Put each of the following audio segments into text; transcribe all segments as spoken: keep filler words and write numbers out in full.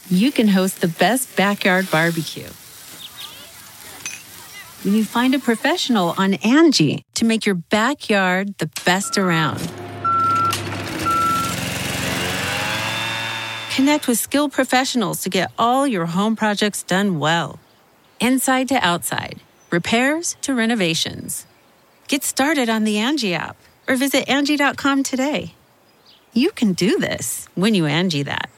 you can host the best backyard barbecue. When you find a professional on Angie to make your backyard the best around. Connect with skilled professionals to get all your home projects done well. Inside to outside, repairs to renovations. Get started on the Angie app or visit Angie dot com today. You can do this when you Angie that.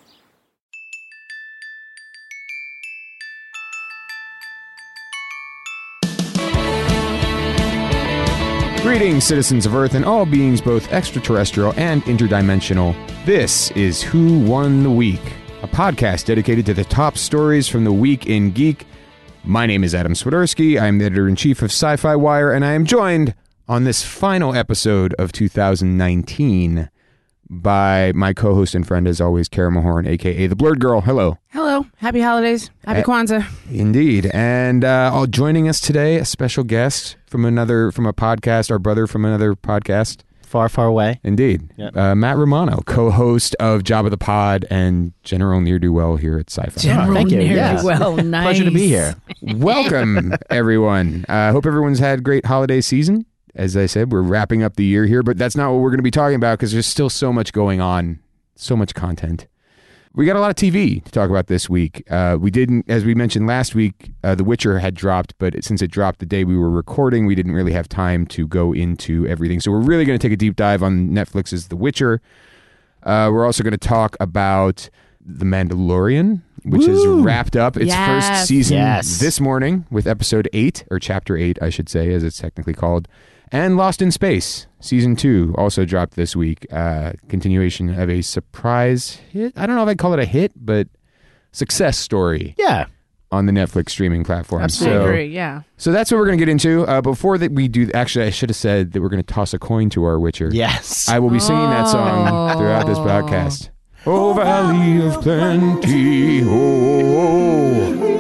Greetings, citizens of Earth and all beings both extraterrestrial and interdimensional. This is Who Won the Week, a podcast dedicated to the top stories from the week in geek. My name is Adam Swiderski. I am the editor-in-chief of Sci-Fi Wire, and I am joined on this final episode of two thousand nineteen by my co-host and friend, as always, Kara Mahorn, a k a. The Blurred Girl. Hello. Hello. Happy holidays. Happy uh, Kwanzaa. Indeed. And uh, all joining us today, a special guest from another, from a podcast, our brother from another podcast. Far, far away. Indeed. Yep. Uh, Matt Romano, co-host of Job of the Pod and General Ne'er-Do-Well here at Sci-Fi. General oh, thank you. Ne'er-Do-Well. Yes. Nice. Pleasure to be here. Welcome, everyone. I uh, hope everyone's had a great holiday season. As I said, we're wrapping up the year here, but that's not what we're going to be talking about because there's still so much going on, so much content. We got a lot of T V to talk about this week. Uh, we didn't, as we mentioned last week, uh, The Witcher had dropped, but it, since it dropped the day we were recording, we didn't really have time to go into everything. So we're really going to take a deep dive on Netflix's The Witcher. Uh, we're also going to talk about The Mandalorian, which Woo! has wrapped up its Yes. first season Yes. this morning with episode eight, or chapter eight, I should say, as it's technically called. And Lost in Space, season two, also dropped this week. Uh, continuation of a surprise hit. I don't know if I'd call it a hit, but success story Yeah. on the Netflix streaming platform. Absolutely. So, I agree, yeah. so that's what we're going to get into. Uh, before that we do, actually, I should have said that we're going to toss a coin to our Witcher. Yes. I will be singing that song Oh. throughout this podcast. Oh, Valley of Plenty, oh, oh.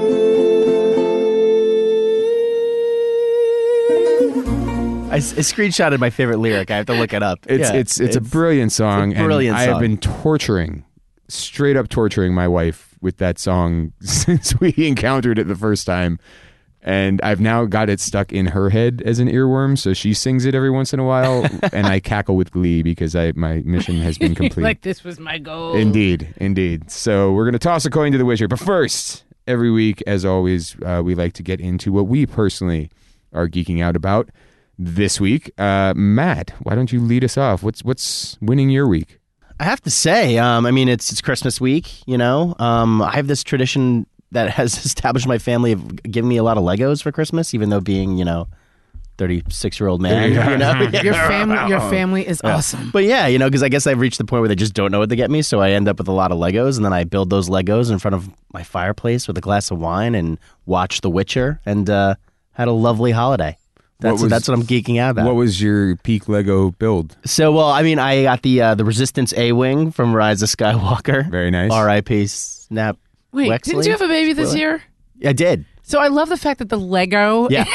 I, s- I screenshotted my favorite lyric. I have to look it up. It's Yeah. it's it's a brilliant song, it's a brilliant and I have song. been torturing, straight up torturing my wife with that song since we encountered it the first time, and I've now got it stuck in her head as an earworm. So she sings it every once in a while, and I cackle with glee because I my mission has been complete. Like, this was my goal. Indeed, indeed. So we're gonna toss a coin to the Witcher, but first, every week, as always, uh, we like to get into what we personally are geeking out about. This week, uh, Matt, why don't you lead us off? What's what's winning your week? I have to say, um, I mean, it's it's Christmas week, you know. Um, I have this tradition that has established my family of giving me a lot of Legos for Christmas, even though being, you know, thirty-six-year-old man, Yeah. you know. Your family, your family is awesome. But yeah, you know, because I guess I've reached the point where they just don't know what to get me, so I end up with a lot of Legos, and then I build those Legos in front of my fireplace with a glass of wine and watch The Witcher, and uh, had a lovely holiday. That's was- that's what I'm geeking out about. What was your peak Lego build? So, well, I mean, I got the uh, the Resistance A-Wing from Rise of Skywalker. Very nice. R I P Snap Wait, Wexley. didn't you have a baby this Spoiler. year? I did. So I love the fact that the Lego Yeah.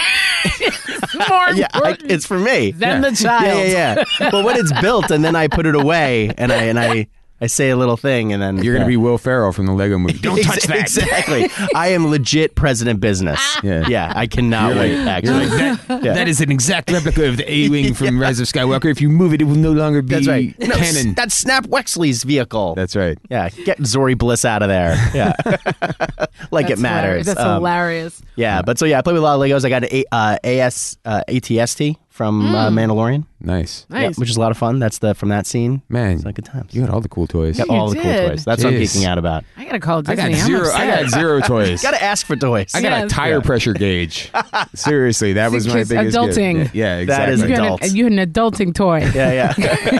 is more Yeah, I, important it's for me. than yeah. the child. Yeah, yeah, yeah. But when it's built and then I put it away and I and I, I say a little thing and then You're yeah. gonna be Will Ferrell from the Lego movie. Don't touch Ex- that. Exactly. I am legit president business. Yeah. Yeah, I cannot wait, You're actually. like, that, Yeah. that is an exact replica of the A-Wing from Rise of Skywalker. If you move it, it will no longer be That's right. No, canon. that's Snap Wexley's vehicle. That's right. yeah, get Zori Bliss out of there. Yeah. like That's it matters. hilarious. That's Um, hilarious. Yeah, but so yeah, I play with a lot of Legos. I got an A, uh, A S uh, A T S T from uh, Mandalorian, Nice. yeah, Nice. which is a lot of fun. That's the from that scene. Man, It's like good times. you had all the cool toys. Got You all the cool did. toys. That's what I'm Jeez. geeking out about. I gotta call I Disney. got I'm zero. I upset. got zero toys. Got to ask for toys. I got Yeah. a tire Yeah. pressure gauge. Seriously, that was my Because biggest gift. adulting. Yeah, yeah, That is exactly. You had, adult. an, you had an adulting toy. yeah,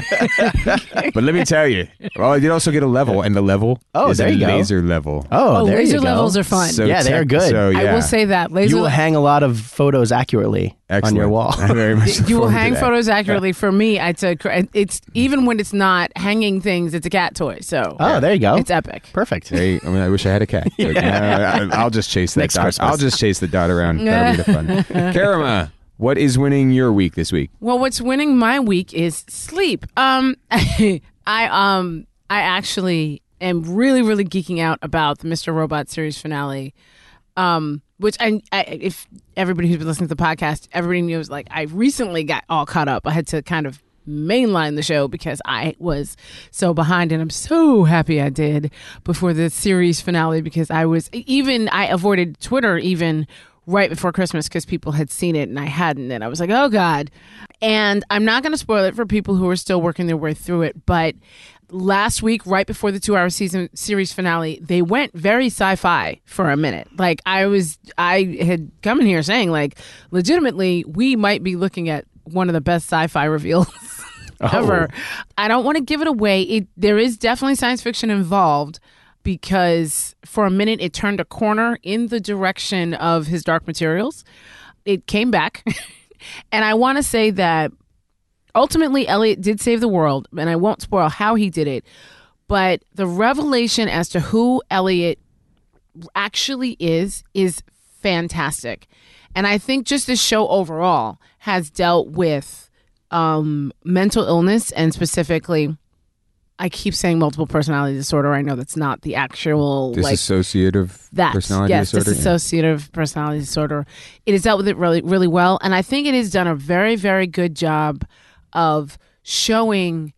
yeah. But let me tell you, well, I did also get a level, and the level Oh, is there a you go. laser level. Oh, Oh, there laser you go. levels are fun. So Yeah, they are tech- good. So, yeah. I will say that laser. You will hang a lot of photos accurately Excellent. on your wall. I very much look you will forward to hang that. photos accurately. For me, it's a. It's even when it's not hanging things. It's a cat toy. So Oh, there you go. it's epic. Perfect. There you- I mean, I wish I had a cat. But, no, I, I'll just chase that Next dot. Christmas. I'll just chase the dot around. That'll be the fun. Karama, what is winning your week this week? Well, what's winning my week is sleep. Um, I um, I actually am really, really geeking out about the Mister Robot series finale. Um, which I, I, if everybody who's been listening to the podcast, everybody knows, like, I recently got all caught up. I had to kind of mainline the show because I was so behind, and I'm so happy I did before the series finale, because I was even, I avoided Twitter even right before Christmas because people had seen it and I hadn't, and I was like, oh God. And I'm not going to spoil it for people who are still working their way through it, but last week, right before the two-hour season series finale, they went very sci-fi for a minute. Like, I was, I had come in here saying, like, legitimately, we might be looking at one of the best sci-fi reveals ever. Oh. I don't want to give it away. It, there is definitely science fiction involved, because for a minute it turned a corner in the direction of his Dark Materials. It came back. And I want to say that ultimately Elliot did save the world, and I won't spoil how he did it, but the revelation as to who Elliot actually is is fantastic. And I think just this show overall has dealt with um, mental illness, and specifically, I keep saying multiple personality disorder. I know that's not the actual dissociative like, that, personality yes, disorder. Yes, dissociative personality disorder. It has dealt with it really, really well, and I think it has done a very, very good job of showing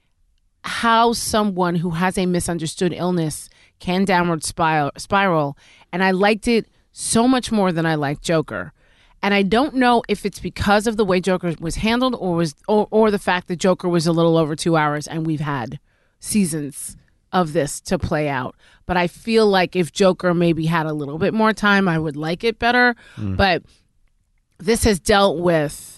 how someone who has a misunderstood illness can downward spiral, spiral. And I liked it so much more than I liked Joker. And I don't know if it's because of the way Joker was handled, or was or, or the fact that Joker was a little over two hours and we've had seasons of this to play out. But I feel like if Joker maybe had a little bit more time, I would like it better. Mm. But this has dealt with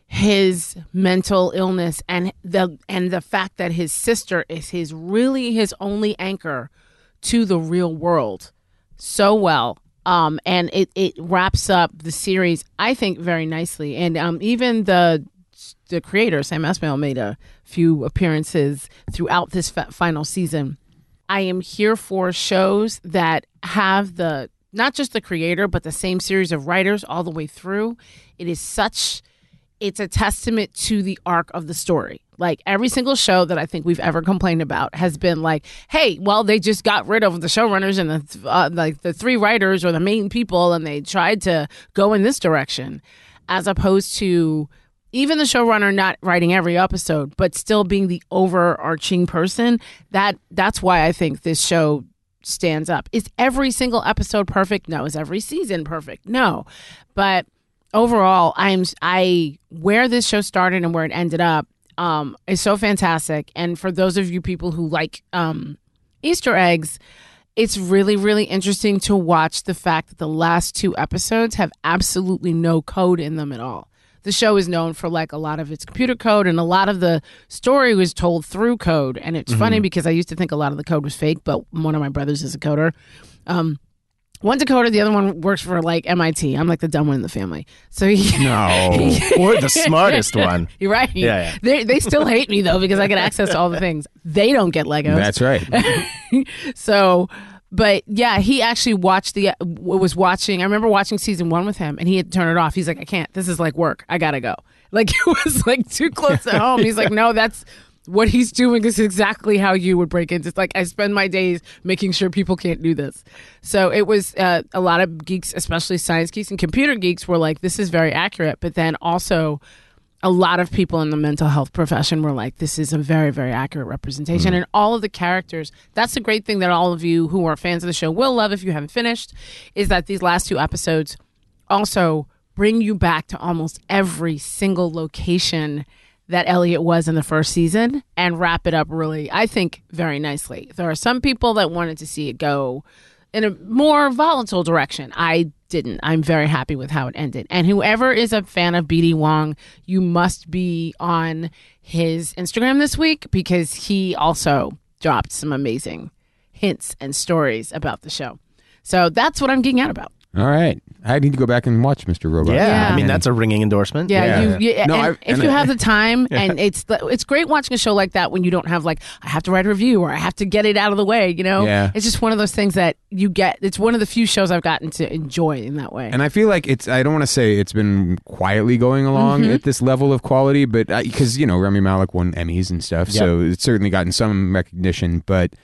his mental illness and the and the fact that his sister is his really his only anchor to the real world so well. Um, and it, it wraps up the series, I think, very nicely. And um, even the the creator, Sam Esmail, made a few appearances throughout this fa- final season. I am here for shows that have the not just the creator, but the same series of writers all the way through. It is such, it's a testament to the arc of the story. Like, every single show that I think we've ever complained about has been like, hey, well, they just got rid of the showrunners and the uh, like the three writers or the main people, and they tried to go in this direction, as opposed to even the showrunner not writing every episode, but still being the overarching person. That that's why I think this show stands up. Is every single episode perfect? No. Is every season perfect? No. But overall, I'm I where this show started and where it ended up um, is so fantastic. And for those of you people who like um, Easter eggs, it's really, really interesting to watch the fact that the last two episodes have absolutely no code in them at all. The show is known for like a lot of its computer code, and a lot of the story was told through code. And it's mm-hmm. funny because I used to think a lot of the code was fake, but one of my brothers is a coder. Um, one's a coder, the other one works for like M I T. I'm like the dumb one in the family. So he, no, or the smartest one. You're right. Yeah, yeah. They they still hate me though because I get access to all the things. They don't get Legos. That's right. So. But yeah, he actually watched the was watching. I remember watching season one with him, and he had to turn it off. He's like, I can't. This is like work. I gotta go. Like, it was like too close at home. He's like, no, that's what he's doing is exactly how you would break into. It's like, I spend my days making sure people can't do this. So it was uh, a lot of geeks, especially science geeks and computer geeks, were like, this is very accurate. But then also, a lot of people in the mental health profession were like, this is a very, very accurate representation. Mm. And all of the characters, that's the great thing that all of you who are fans of the show will love if you haven't finished, is that these last two episodes also bring you back to almost every single location that Elliot was in the first season and wrap it up really, I think, very nicely. There are some people that wanted to see it go in a more volatile direction. I didn't. I'm very happy with how it ended. And whoever is a fan of B D Wong, you must be on his Instagram this week because he also dropped some amazing hints and stories about the show. So that's what I'm geeking out about. All right. I need to go back and watch Mister Robot. Yeah. Yeah. I mean, that's a ringing endorsement. Yeah. Yeah. You, you, No, and I've- if and you I- have the time, Yeah. and it's it's great watching a show like that when you don't have like, I have to write a review or I have to get it out of the way, you know? Yeah. It's just one of those things that you get. It's one of the few shows I've gotten to enjoy in that way. And I feel like it's, I don't want to say it's been quietly going along Mm-hmm. at this level of quality, but because, you know, Rami Malek won Emmys and stuff, Yep. so it's certainly gotten some recognition. But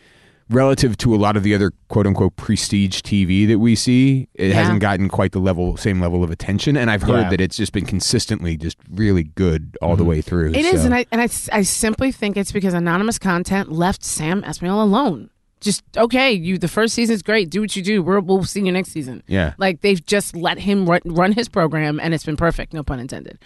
relative to a lot of the other quote unquote prestige T V that we see, it Yeah. hasn't gotten quite the level, same level of attention. And I've heard Yeah. that it's just been consistently just really good all the way through. It is, so. and I and I, I simply think it's because anonymous content left Sam Esmail alone. Just okay, you the first season's great. Do what you do. We're, we'll see you next season. Yeah. like they've just let him run, run his program, and it's been perfect. No pun intended.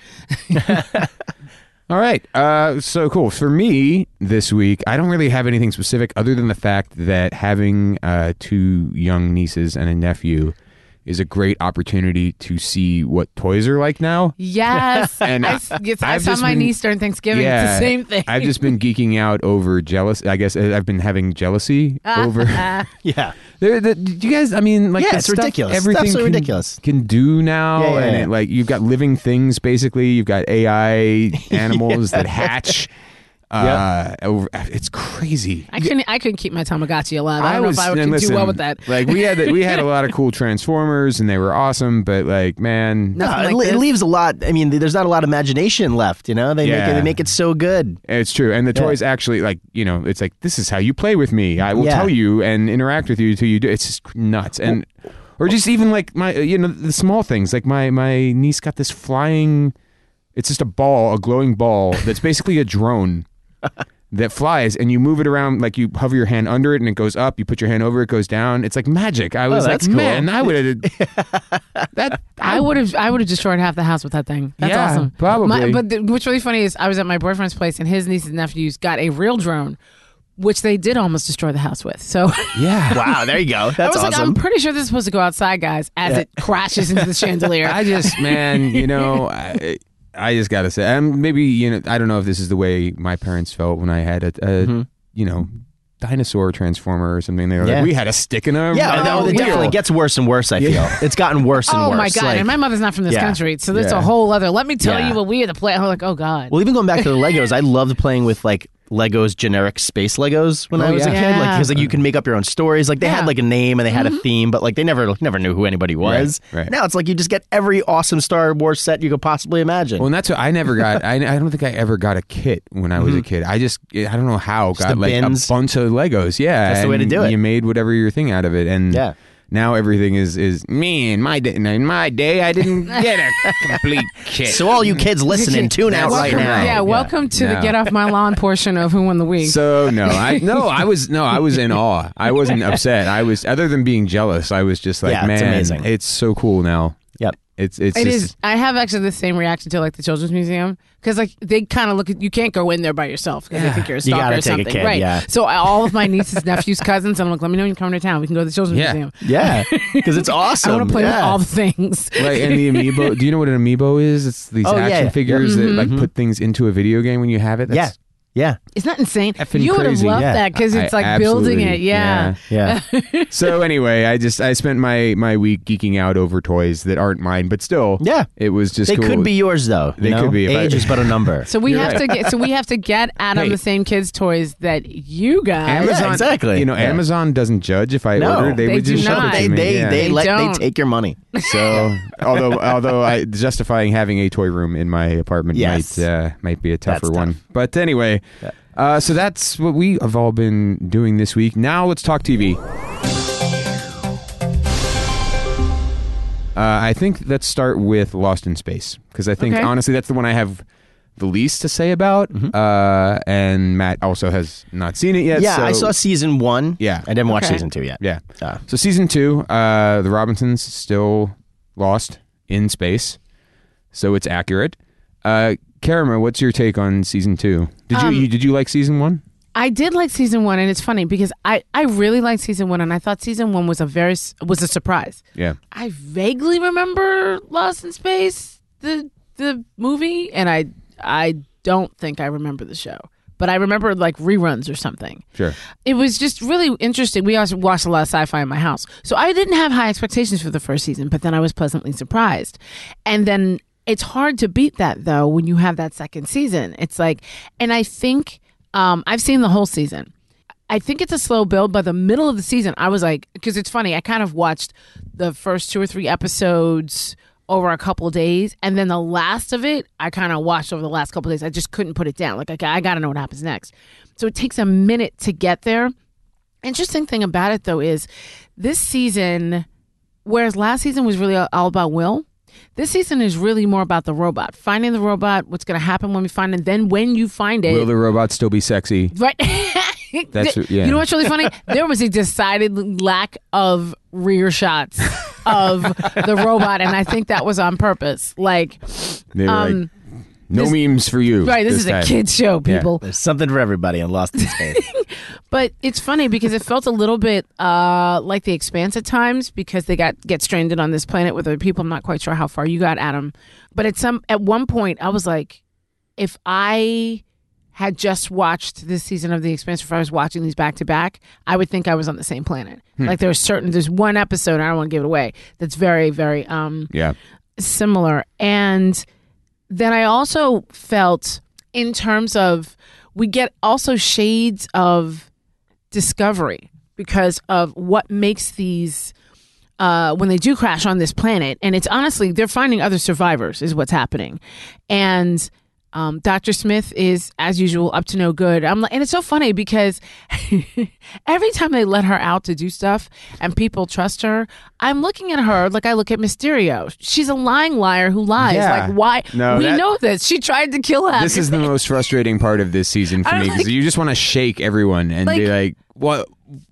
All right. Uh, so cool. For me this week, I don't really have anything specific other than the fact that having uh, two young nieces and a nephew is a great opportunity to see what toys are like now. Yes, And I, I- s- yes, I I've saw just my been- niece during Thanksgiving. It's the same thing. I've just been geeking out over jealous. I guess I've been having jealousy over. Yeah. There, the, do you guys? I mean, like Yeah, the it's stuff ridiculous. It's Everything absolutely can, ridiculous. can do now, Yeah, yeah, and yeah. It, like you've got living things. Basically, you've got A I animals that hatch. Uh, over, it's crazy. I couldn't. I couldn't keep my Tamagotchi alive. I don't know if I would and do listen, well with that. Like we had, we had a lot of cool Transformers, and they were awesome. But like, man, No. Nothing No, it, like le- it this. leaves a lot. I mean, there's not a lot of imagination left. You know, they make Yeah. it. They make it so good. it's true. And the toys actually, like, you know, it's like this is how you play with me. I will Yeah. tell you and interact with you until you do. It's just nuts. And or just even like my, you know, the small things. Like my my niece got this flying. It's just a ball, a glowing ball that's basically a drone. That flies, and you move it around, like you hover your hand under it and it goes up, you put your hand over it, goes down. It's like magic. I was like, that's cool. man, I would have that I would have. I would have destroyed half the house with that thing. That's Yeah, awesome. probably. My, but the, what's really funny is I was at my boyfriend's place, and his nieces and nephews got a real drone, which they did almost destroy the house with. So yeah. Wow, there you go. I That's was like, awesome. I'm pretty sure this is supposed to go outside, guys, as it crashes into the chandelier. I just, man, you know, I, I just gotta say, um, maybe you know, I don't know if this is the way my parents felt when I had a, a Mm-hmm. you know, dinosaur transformer or something. They were Yeah. like, we had a stick in a yeah, a no, it wheel. definitely gets worse and worse. I feel it's gotten worse and oh worse. my god! Like- and my mother's not from this Yeah. country, so that's Yeah. a whole other. Let me tell Yeah. you what we had to play. I'm like, oh god. Well, even going back to the Legos, I loved playing with like Legos generic space Legos when Oh, I was a yeah. kid. Like Yeah. because like you can make up your own stories. Like they Yeah. had like a name and they had a theme, but like they never never knew who anybody was. Right, right. Now it's like you just get every awesome Star Wars set you could possibly imagine. Well, and that's what I never got. I, I don't think I ever got a kit when I was a kid. I just, I don't know how, got the like bins. a bunch of Legos. Yeah. That's the way to and do it. You made whatever your thing out of it. And Yeah. now everything is, is me in my day. In my day, I didn't get a complete kit. So all you kids listening, tune out right Welcome- now. Yeah, welcome to the No. get off my lawn portion of Who Won the Week. So no, I no, I was no, I was in awe. I wasn't upset. I was, other than being jealous, I was just like, Yeah, it's man, amazing. it's so cool now. Yep. It's it's It just, is. I have actually the same reaction to like the Children's Museum because like they kind of look at you can't go in there by yourself because they think you're a You stalker gotta or take a something, kid, right? yeah. So I- all of my nieces, nephews, cousins, and I'm like, let me know when you come to town. We can go to the Children's Yeah. Museum. Yeah, because it's awesome. I want to play yeah. with all the things. Like, and the amiibo. Do you know what an amiibo is? It's these Oh, yeah, action yeah. figures Mm-hmm. that like put things into a video game when you have it. Yeah, That's, yeah. Isn't that insane? Effing You would have crazy. loved Yeah. that because it's I like building absolutely- it. Yeah. Yeah. So anyway, I just I spent my my week geeking out over toys that aren't mine, but still, Yeah. it was just They cool. could be yours though. you They know? could be if I- Age is but a number. So we You're have right. to get. So we have to get Adam Hey. the same kids' toys that you got. Amazon, Yeah, exactly. You know, Yeah. Amazon doesn't judge if I No, order; they, they would do just ship not. it to they me. they yeah. they They let don't. they take your money. So, although although I justifying having a toy room in my apartment Yes. might uh, might be a tougher That's one. tough. But anyway, Yeah. uh, so that's what we have all been doing this week. Now let's talk T V. Uh, I think let's start with Lost in Space because I think Okay. honestly that's the one I have the least to say about. Uh, and Matt also has not seen it yet. Yeah, so- I saw season one. Yeah. I didn't watch Okay. season two yet. Yeah. Uh, So season two, uh, the Robinsons still lost in space, so it's accurate. Uh, Karima, what's your take on season two? Did Um, you, you did you like season one? I did like season one, and it's funny because I, I really liked season one, and I thought season one was a very s- was a surprise. Yeah. I vaguely remember Lost in Space, the the movie, and I I don't think I remember the show, but I remember like reruns or something. Sure. It was just really interesting. We also watched a lot of sci-fi in my house, so I didn't have high expectations for the first season, but then I was pleasantly surprised, and then it's hard to beat that though when you have that second season. It's like, and I think. Um, I've seen the whole season. I think it's a slow build. By the middle of the season, I was like, because it's funny, I kind of watched the first two or three episodes over a couple of days, and then the last of it, I kind of watched over the last couple of days. I just couldn't put it down. Like, I, I got to know what happens next. So it takes a minute to get there. interesting thing about it, though, is this season, whereas last season was really all about Will, this season is really more about the robot. Finding the robot, what's going to happen when we find it, then when you find it. Will the robot still be sexy? Right. That's yeah. You know what's really funny? There was a decided lack of rear shots of the robot, and I think that was on purpose. Like, they were um, like, no this, memes for you. Right, this, this is time. a kid's show, people. Yeah. There's something for everybody on Lost in Space. But it's funny because it felt a little bit uh, like The Expanse at times because they got get stranded on this planet with other people. I'm not quite sure how far you got, Adam. But at some at one point, I was like, if I had just watched this season of The Expanse, if I was watching these back to back, I would think I was on the same planet. Hmm. Like there's certain, there's one episode, I don't want to give it away, that's very, very um, yeah. similar. And then I also felt in terms of, we get also shades of Discovery because of what makes these, uh, when they do crash on this planet, and it's honestly, they're finding other survivors is what's happening. And Um, Doctor Smith is, as usual, up to no good. I'm like, and it's so funny because every time they let her out to do stuff and people trust her, I'm looking at her like I look at Mysterio. She's a lying liar who lies. Yeah. Like, why? No, we that, know this. She tried to kill us. This is the most frustrating part of this season for me because like, you just want to shake everyone and like, be like, what?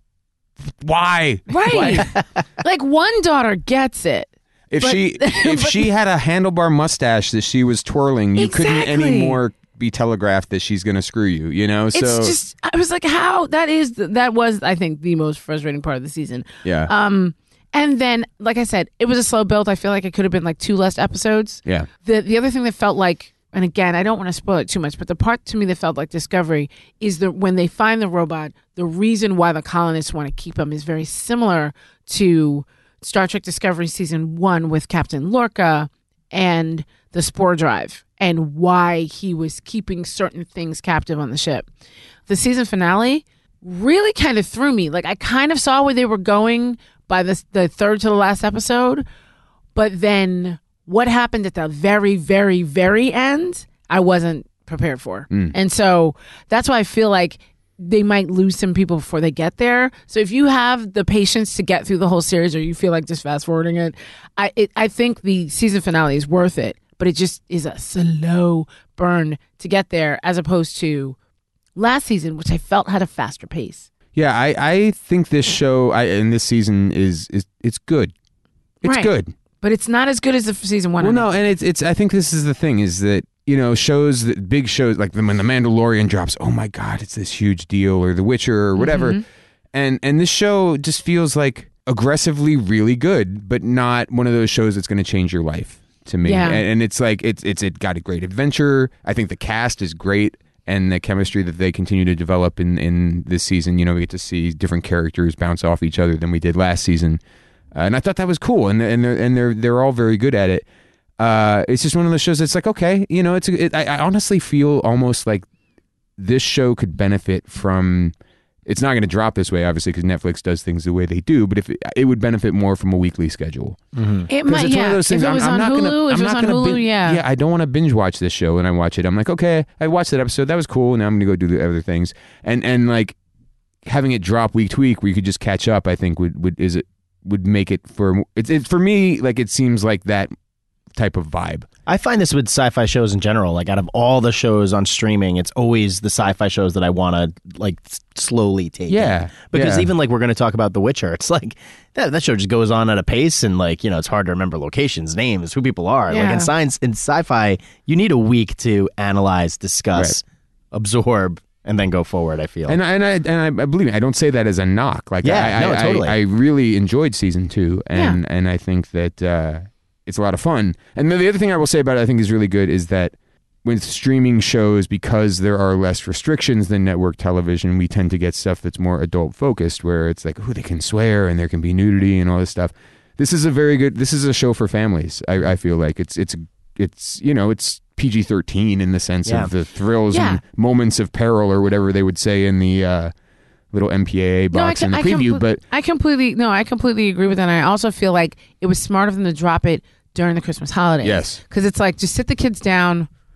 Why? Right. Like one daughter gets it. If but, she if but, she had a handlebar mustache that she was twirling, you exactly. couldn't anymore be telegraphed that she's going to screw you, you know? So it's just, I was like, how? That is, that was, I think, the most frustrating part of the season. Yeah. Um, and then, like I said, it was a slow build. I feel like it could have been like two less episodes. Yeah. The the other thing that felt like, and again, I don't want to spoil it too much, but the part to me that felt like Discovery is that when they find the robot, the reason why the colonists want to keep him is very similar to Star Trek Discovery Season one with Captain Lorca and the Spore Drive and why he was keeping certain things captive on the ship. The season finale really kind of threw me. Like, I kind of saw where they were going by the, the third to the last episode, but then what happened at the very, very, very end, I wasn't prepared for. Mm. And so that's why I feel like they might lose some people before they get there. So if you have the patience to get through the whole series or you feel like just fast forwarding it, I it, I think the season finale is worth it, but it just is a slow burn to get there as opposed to last season, which I felt had a faster pace. Yeah, I, I think this show I, in this season is, is it's good. It's right. good. But it's not as good as the season one. Well, no, and it's it's. I think this is the thing is that, you know, shows that big shows like when The Mandalorian drops, oh my God, it's this huge deal, or The Witcher or whatever, mm-hmm. and and this show just feels like aggressively really good, but not one of those shows that's going to change your life to me. Yeah. And, and it's like it's it's it got a great adventure. I think the cast is great. And the chemistry that they continue to develop in, in this season, you know, we get to see different characters bounce off each other than we did last season. Uh, and I thought that was cool, and and they're and they're they're all very good at it. Uh, it's just one of those shows that's like, okay, you know, it's a, it, I, I honestly feel almost like this show could benefit from. It's not going to drop this way, obviously, because Netflix does things the way they do. But if it, it would benefit more from a weekly schedule. Mm-hmm. It might, it's yeah. one of those things, if it was I'm, on I'm Hulu, gonna, if I'm it was on Hulu, bin- yeah, yeah, I don't want to binge watch this show and I watch it. I'm like, okay, I watched that episode, that was cool. Now I'm going to go do the other things, and and like having it drop week to week where you could just catch up. I think would would is it. would make it for it's it, for me, like it seems like that type of vibe. I find this with sci-fi shows in general. Like out of all the shows on streaming, it's always the sci-fi shows that I want to like s- slowly take. Yeah, in. Because yeah. even like we're going to talk about The Witcher, it's like that that show just goes on at a pace, and like you know, it's hard to remember locations, names, who people are. Yeah. Like in science, in sci-fi, you need a week to analyze, discuss, right. absorb. And then go forward, I feel. And I, and I and I believe me, I don't say that as a knock. Like yeah, I, no, I, totally. I, I really enjoyed season two, and Yeah. and I think that uh, it's a lot of fun. And the other thing I will say about it, I think is really good, is that with streaming shows, because there are less restrictions than network television, we tend to get stuff that's more adult focused, where it's like, oh, they can swear and there can be nudity and all this stuff. This is a very good. This is a show for families. I, I feel like it's it's it's you know it's. P G thirteen in the sense yeah. of the thrills yeah. and moments of peril, or whatever they would say in the uh, little M P A A box no, in the I preview. compl- but I completely no, I completely agree with that. And I also feel like it was smart of them to drop it during the Christmas holidays. Yes, because it's like just sit the kids down.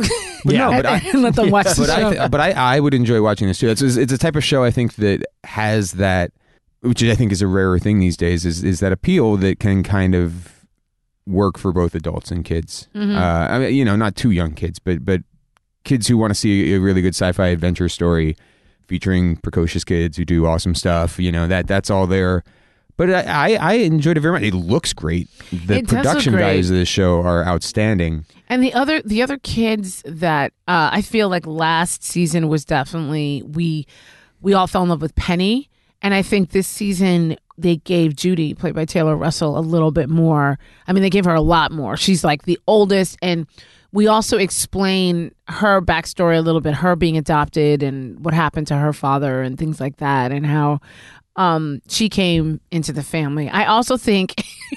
But Yeah. no, but I, and let them watch the but I, show. th- but I, I would enjoy watching this too. It's, it's a type of show I think that has that, which I think is a rarer thing these days, is is that appeal that can kind of work for both adults and kids. Mhm. Uh, I mean, you know, not too young kids, but but kids who want to see a really good sci-fi adventure story featuring precocious kids who do awesome stuff. You know, that that's all there. But I, I, I enjoyed it very much. It looks great. The It does look production great. values of this show are outstanding. And the other the other kids that uh, I feel like last season was definitely we we all fell in love with Penny, and I think this season they gave Judy, played by Taylor Russell, a little bit more. I mean, they gave her a lot more. She's like the oldest, and we also explain her backstory a little bit, her being adopted and what happened to her father and things like that, and how um, she came into the family. I also think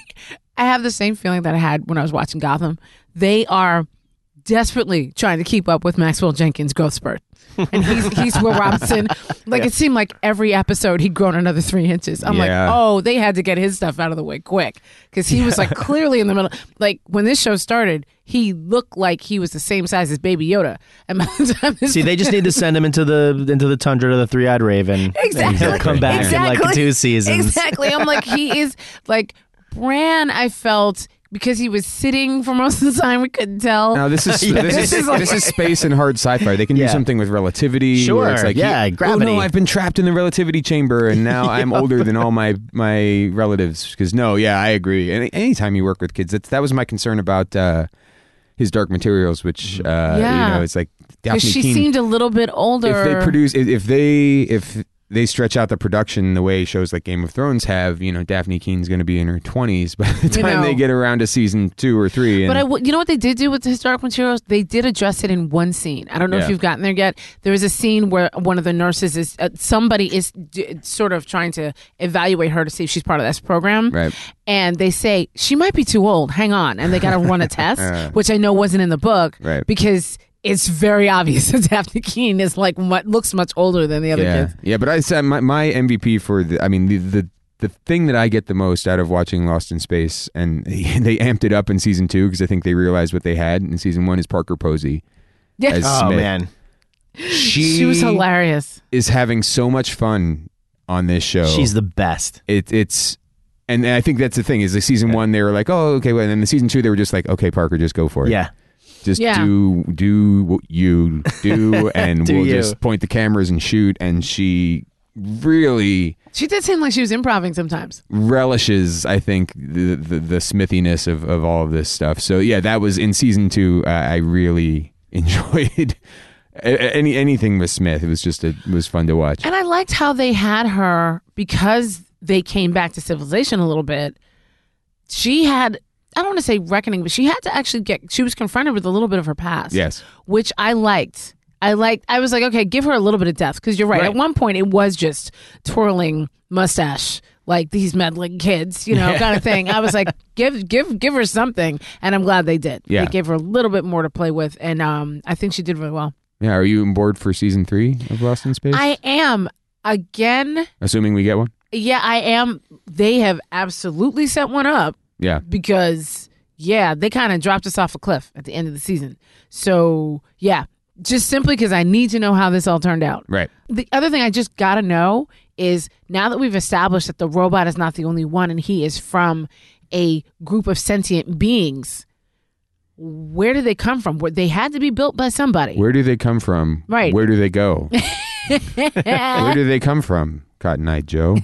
I have the same feeling that I had when I was watching Gotham. They are desperately trying to keep up with Maxwell Jenkins' growth spurt. And he's he's Will Robinson. Like Yeah. it seemed like every episode he'd grown another three inches. I'm Yeah. like, oh, they had to get his stuff out of the way quick. Because he was like clearly in the middle. Like when this show started, he looked like he was the same size as Baby Yoda. And by the time this See, they just need to send him into the into the tundra to the three-eyed raven. Exactly. And he'll come back in like Exactly. two seasons. Exactly. I'm like, he is like Bran, I felt, because he was sitting for most of the time, we couldn't tell. Now this is Yeah. this, This is, is like- this is space and hard sci-fi. They can Yeah. do something with relativity. Sure, where it's like, yeah, he- gravity. Oh no, I've been trapped in the relativity chamber, and now I'm older than all my my relatives. Because no, yeah, I agree. And anytime you work with kids, that's, that was my concern about uh, his Dark Materials, which uh, Yeah. you know, it's like Daphne Because she Keane. seemed a little bit older. If they produce, if if they if they stretch out the production the way shows like Game of Thrones have, you know, Daphne Keene's going to be in her twenties by the You time know. they get around to season two or three. And But I, w- you know what they did do with the Historic Materials? They did address it in one scene. I don't know Yeah. if you've gotten there yet. There is a scene where one of the nurses is uh, somebody is d- sort of trying to evaluate her to see if she's part of this program. Right. And they say she might be too old. Hang on, and they got to run a test, which I know wasn't in the book, Right. because it's very obvious that Daphne Keene is like mu- looks much older than the other yeah. kids. Yeah, but I said my, my M V P for the, I mean, the, the the thing that I get the most out of watching Lost in Space, and they amped it up in season two because I think they realized what they had in season one, is Parker Posey Yeah, as Oh Smith. man, She, she was hilarious. is having so much fun on this show. she's the best. it, it's and I think that's the thing is the season one they were like, oh okay, well, and then the season two they were just like, okay Parker, just go for it. Yeah, Just Yeah. do do what you do, and Do we'll you. just point the cameras and shoot. And she really She did seem like she was improvising sometimes. relishes, I think, the the, the smithiness of, of all of this stuff. So yeah, that was in season two. Uh, I really enjoyed a- any anything with Smith. It was just a, it was fun to watch. And I liked how they had her, because they came back to civilization a little bit. She had, I don't want to say reckoning, but she had to actually get, she was confronted with a little bit of her past. Yes. Which I liked. I liked, I was like, okay, give her a little bit of depth. Because you're right. Right. At one point, it was just twirling mustache, like these meddling kids, you know, Yeah. kind of thing. I was like, give, give, give her something. And I'm glad they did. Yeah. They gave her a little bit more to play with. And um, I think she did really well. Yeah. Are you on board for season three of Lost in Space? I am. Again, Assuming we get one. yeah, I am. They have absolutely set one up, Yeah. because, yeah, they kind of dropped us off a cliff at the end of the season. So, yeah, just simply because I need to know how this all turned out. Right. The other thing I just got to know is, now that we've established that the robot is not the only one and he is from a group of sentient beings, where did they come from? Where they had to be built by somebody. Where do they come from? Right. Where do they go? Where do they come from, Cotton Eye Joe?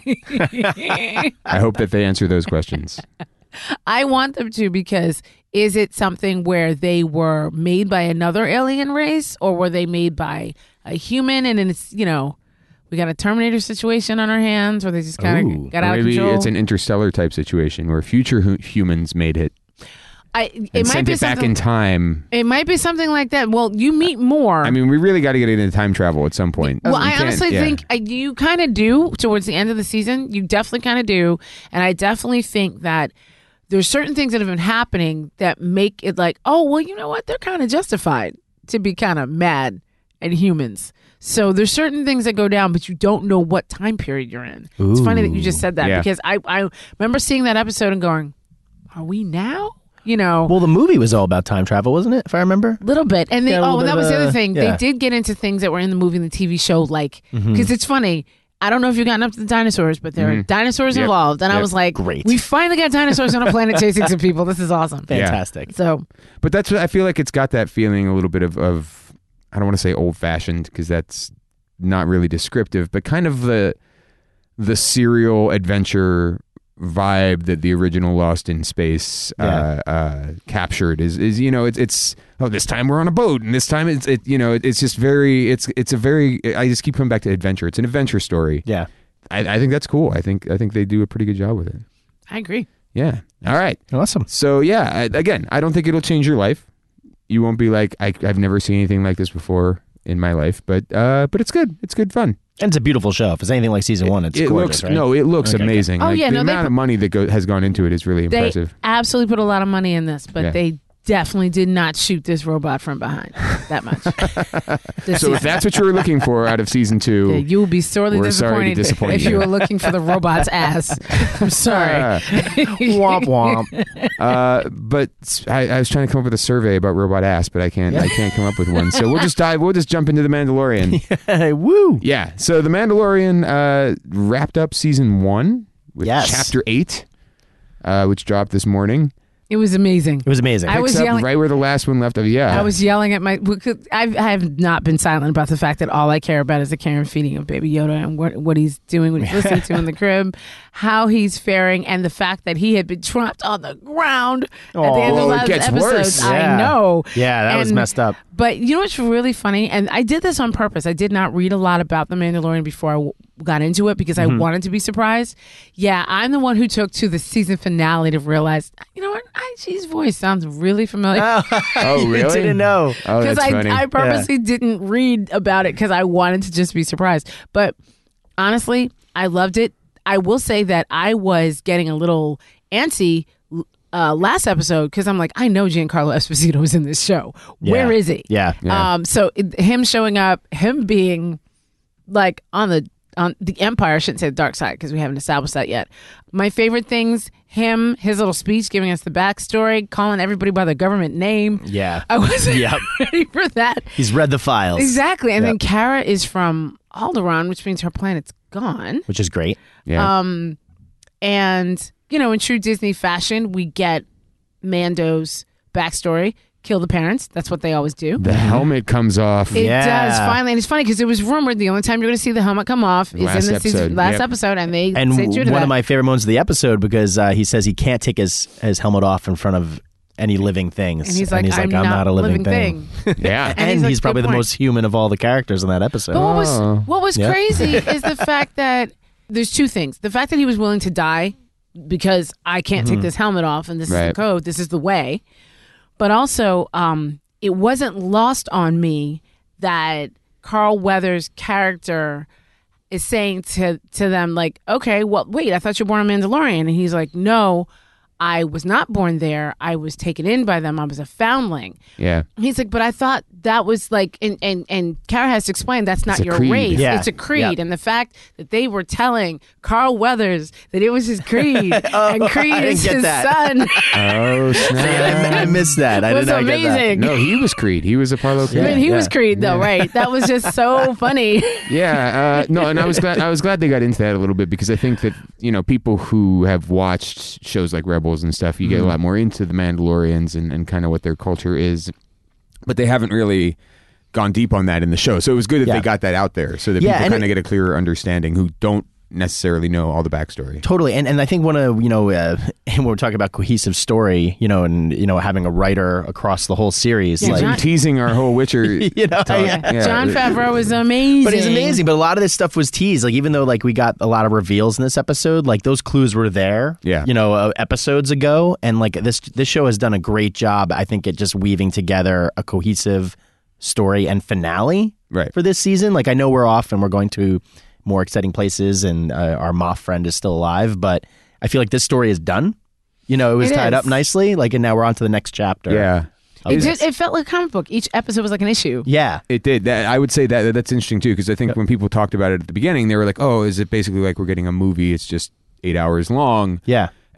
I hope that they answer those questions. I want them to, because is it something where they were made by another alien race, or were they made by a human? And then it's, you know, we got a Terminator situation on our hands where they just kind Ooh. of got Or out of maybe control. it's an interstellar type situation where future hu- humans made it I, and it might sent be it back something. in time. It might be something like that. Well, you meet more. I mean, we really got to get into time travel at some point. Well, We I can't- honestly yeah. think I, you kind of do towards the end of the season. You definitely kind of do. And I definitely think that there's certain things that have been happening that make it like, oh, well, you know what? They're kind of justified to be kind of mad at humans. So there's certain things that go down, but you don't know what time period you're in. It's funny that you just said that, Yeah. because I, I remember seeing that episode and going, are we now? you know, Well, the movie was all about time travel, wasn't it? If I remember. a little bit. And they, Yeah, a oh, little and that bit was of the a- other thing. yeah. They did get into things that were in the movie and the T V show, like, because Mm-hmm. it's funny. I don't know if you've gotten up to the dinosaurs, but there are dinosaurs Yep. involved. And I Yep. was like, Great. we finally got dinosaurs on a planet chasing some people. This is awesome. Fantastic. So, But that's what I feel like it's got that feeling a little bit of, of I don't want to say old fashioned because that's not really descriptive, but kind of the the serial adventure vibe that the original Lost in Space uh, uh, captured is is you know it's it's oh this time we're on a boat and this time it's it you know it, it's just very it's it's a very I just keep coming back to adventure. It's an adventure story. Yeah. I, I think that's cool. I think I think they do a pretty good job with it. I agree. Yeah. All right. Awesome. So yeah, I, again, I don't think it'll change your life. You won't be like I, I've never seen anything like this before in my life, but uh, but it's good. It's good fun. And it's a beautiful show. If it's anything like season one, it's it gorgeous, looks right? no, it looks Okay, amazing. Oh, Like, yeah, the no, they amount put- of money that go, has gone into it is really They impressive. absolutely put a lot of money in this, but Yeah. they definitely did not shoot this robot from behind that much. This So if season. that's what you were looking for out of season Yeah, two, you will be sorely We're sorry to disappointed, disappoint if you. you were looking for the robot's ass. I'm sorry. uh, Womp womp. uh, but I, I was trying to come up with a survey about robot ass, but I can't. I can't come up with one. So we'll just dive. We'll just jump into the Mandalorian. Hey, woo. Yeah. So the Mandalorian uh, wrapped up season one with Yes. chapter eight, uh, which dropped this morning. It was amazing. It was amazing. I was Picks up yelling- right where the last one left off. Yeah. I was yelling at my. Because I've, I have not been silent about the fact that all I care about is the care and feeding of Baby Yoda and what what he's doing, what he's listening to in the crib, how he's faring, and the fact that he had been dropped on the ground at the end of Oh, it last gets episode. worse. I Yeah. know. Yeah, that was And- messed up. But you know what's really funny? And I did this on purpose. I did not read a lot about The Mandalorian before I w- got into it because Mm-hmm. I wanted to be surprised. Yeah, I'm the one who took to the season finale to realize, you know what? I G's voice sounds really familiar. Oh, You really? didn't know. Oh, Because that's I, funny. I purposely didn't read about it because I wanted to just be surprised. But honestly, I loved it. I will say that I was getting a little antsy uh, last episode because I'm like, I know Giancarlo Esposito is in this show. Where Yeah. is he? Yeah. Yeah. Um. So it, him showing up, him being like on the on the Empire. I shouldn't say the dark side because we haven't established that yet. My favorite things: him, his little speech giving us the backstory, calling everybody by their government name. Yeah. I wasn't Yep. ready for that. He's read the files. Exactly. And Yep. then Kara is from Alderaan, which means her planet's gone. Which is great. yeah. Um, and, you know, in true Disney fashion, we get Mando's backstory. Kill the parents. That's what they always do. the helmet comes off. It Yeah. does finally, and it's funny because it was rumored the only time you're going to see the helmet come off is Last in the season, episode, last yep. episode, and they And stayed true to one that. of my favorite moments of the episode because uh, he says he can't take his, his helmet off in front of any living things. and he's like, I'm, not, a living, thing. Yeah. And And, he's he's, like, probably good the point. most human of all the characters in that episode. But what was Oh. what was Yeah. crazy is the fact that there's two things: the fact that he was willing to die because I can't take this helmet off, and this is Right. the code, this is the way. But also, um, it wasn't lost on me that Carl Weathers' character is saying to to them like, "Okay, well, wait, I thought you were born a Mandalorian," and he's like, "No." I was not born there. I was taken in by them. I was a foundling. Yeah. He's like, but I thought that was like, and and and Kara has to explain that's not It's a your creed. race. Yeah. It's a creed, Yep. and the fact that they were telling Carl Weathers that it was his creed, and Creed I didn't is get his that. son, Oh I, snap! I missed that. I was did not get that. amazing. No, he was Creed. He was Apollo Creed. I mean, he Yeah. was Creed though, right? That was just so funny. Yeah, uh, no, and I was glad. I was glad they got into that a little bit because I think that you know people who have watched shows like Rebels and stuff, you get a lot more into the Mandalorians and, and kind of what their culture is, but they haven't really gone deep on that in the show. So it was good that Yeah. they got that out there so that Yeah, people and kind of it- get a clearer understanding who don't necessarily know all the backstory. Totally, and and I think one of you know uh, when we're talking about cohesive story, you know, and you know having a writer across the whole series, Yeah, like John- Teasing our whole Witcher. you know, talk. yeah. Yeah. John Favreau is amazing, But he's amazing. But a lot of this stuff was teased. Like even though like we got a lot of reveals in this episode, like those clues were there. Yeah. You know, uh, episodes ago, and like this this show has done a great job. I think at just weaving together a cohesive story and finale Right. for this season. Like I know we're off and we're going to more exciting places, and uh, our Moff friend is still alive, but I feel like this story is done. You know, it was It tied is. up nicely. Like, and now we're on to the next chapter. Yeah. of It, this. did, it felt like a comic book. Each episode was like an issue. Yeah. It did. That, I would say that that's interesting too, because I think when people talked about it at the beginning, they were like, "Oh, is it basically like we're getting a movie? It's just eight hours long." Yeah.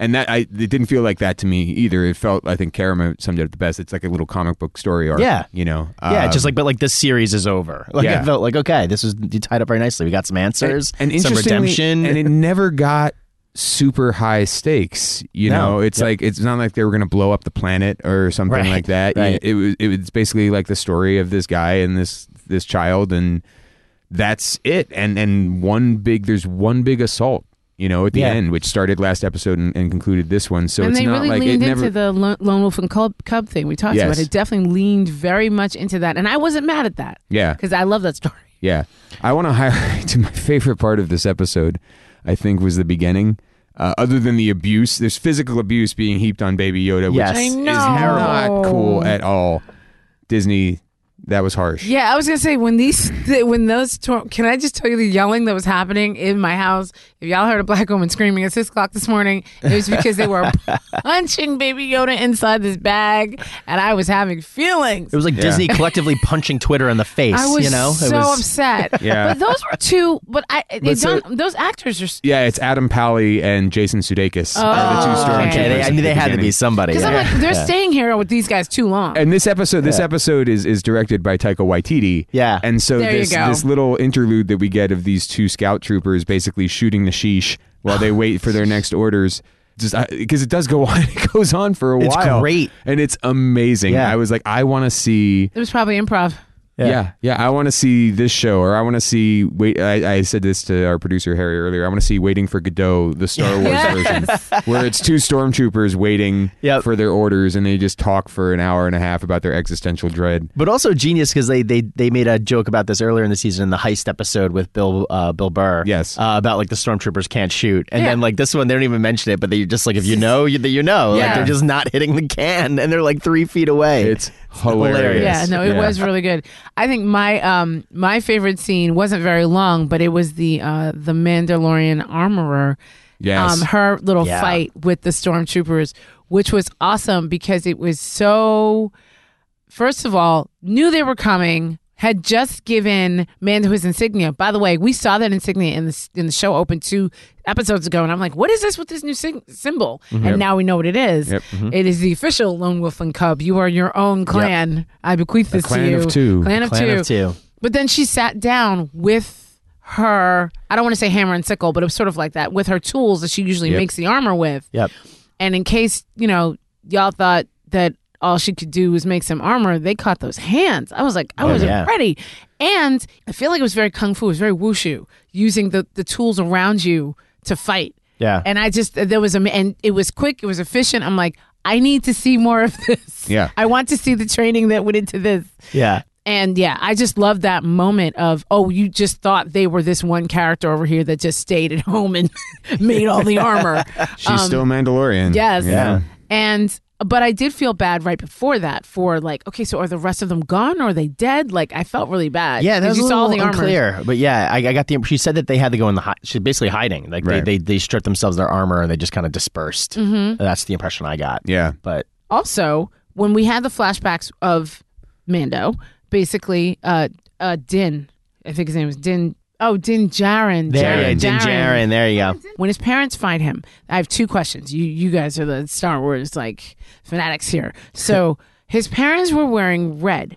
And that I it didn't feel like that to me either. It felt, I think Karama summed it up the best. It's like a little comic book story arc. Yeah. You know? Yeah, Um, just like, but like this series is over. Like Yeah. I felt like, okay, this was you tied up very nicely. We got some answers, and, and some interestingly- redemption. and it never got super high stakes. You No. know, it's Yep. like it's not like they were going to blow up the planet or something Right, like that. right. It was it was basically like the story of this guy and this this child, and that's it. And and one big there's one big assault. You know, at the Yeah. end, which started last episode and, and concluded this one. So and it's they not really like leaned it never. into the Lo- Lone Wolf and Cub, Cub thing we talked Yes. about. It definitely leaned very much into that, and I wasn't mad at that yeah, because I love that story. yeah. I want to highlight my favorite part of this episode. I think was the beginning. Uh, other than the abuse, there's physical abuse being heaped on Baby Yoda, which Yes. I is know. not cool at all. Disney, that was harsh. Yeah, I was gonna say when these, when those, tor- can I just tell you the yelling that was happening in my house? If y'all heard a black woman screaming at six o'clock this morning, it was because they were punching Baby Yoda inside this bag, and I was having feelings. it was like Yeah. Disney collectively punching Twitter in the face. I was you know, so it was, upset. Yeah. But those were two. But I, they But so- done, those actors are. Yeah, it's Adam Pally and Jason Sudeikis are the two Oh, stormtroopers. okay. Okay, they, I at mean, the they had to be beginning. somebody. Because Yeah. I'm like, they're Yeah. staying here with these guys too long. And this episode, this Yeah. episode is is directed by Taika Waititi. Yeah. And so There you this go. this little interlude that we get of these two scout troopers basically shooting the sheesh while they wait for their next orders. Just because it does go on, it goes on for a It's while. great. and it's amazing. Yeah. I was like, I want to see. it was probably improv. Yeah, yeah, yeah I want to see this show, or I want to see. Wait, I, I said this to our producer Harry earlier. I want to see Waiting for Godot, the Star Wars Yes. version, where it's two stormtroopers waiting Yep. for their orders, and they just talk for an hour and a half about their existential dread. But also genius because they, they they made a joke about this earlier in the season in the heist episode with Bill uh, Bill Burr. Yes. uh, about like the stormtroopers can't shoot, and Yeah. then like this one they don't even mention it, but they just like if you know you you know like Yeah. they're just not hitting the can, and they're like three feet away. It's hilarious. hilarious. Yeah, no, it Yeah. was really good. I think my um my favorite scene wasn't very long, but it was the uh the Mandalorian armorer. Yes. Um, her little Yeah. fight with the stormtroopers, which was awesome because it was so. First of all, knew they were coming. Had just given Mando his insignia. By the way, we saw that insignia in the in the show open two episodes ago, and I'm like, "What is this with this new sig- symbol?" And now we know what it is. Yep. It is the official Lone Wolf and Cub. You are your own clan. I bequeath this clan to you. of two. Clan of Clan two. of two. But then she sat down with her. I don't want to say hammer and sickle, but it was sort of like that with her tools that she usually Yep. makes the armor with. Yep. And in case you know y'all thought that all she could do was make some armor, they caught those hands. I was like, I Oh, wasn't yeah. ready. And I feel like it was very kung fu. It was very wushu, using the the tools around you to fight. Yeah. And I just there was a and it was quick. It was efficient. I'm like, I need to see more of this. Yeah. I want to see the training that went into this. Yeah. And yeah, I just love that moment of, oh, you just thought they were this one character over here that just stayed at home and made all the armor. She's still a Mandalorian. Yes. Yeah. And, but I did feel bad right before that for like, okay, so are the rest of them gone or are they dead? Like, I felt really bad. Yeah, that 'Cause was you a saw all little the armor. unclear. But yeah, I, I got the. She said that they had to go in the. Hi- she's basically hiding. Like Right. they, they they stripped themselves of their armor and they just kind of dispersed. Mm-hmm. That's the impression I got. Yeah. But Also, when we had the flashbacks of Mando, basically, uh, uh, Din, I think his name was Din. Oh, Din Djarin. there, Djarin, you Din Djarin. There you go. When his parents find him, I have two questions. You you guys are the Star Wars like fanatics here. So his parents were wearing red,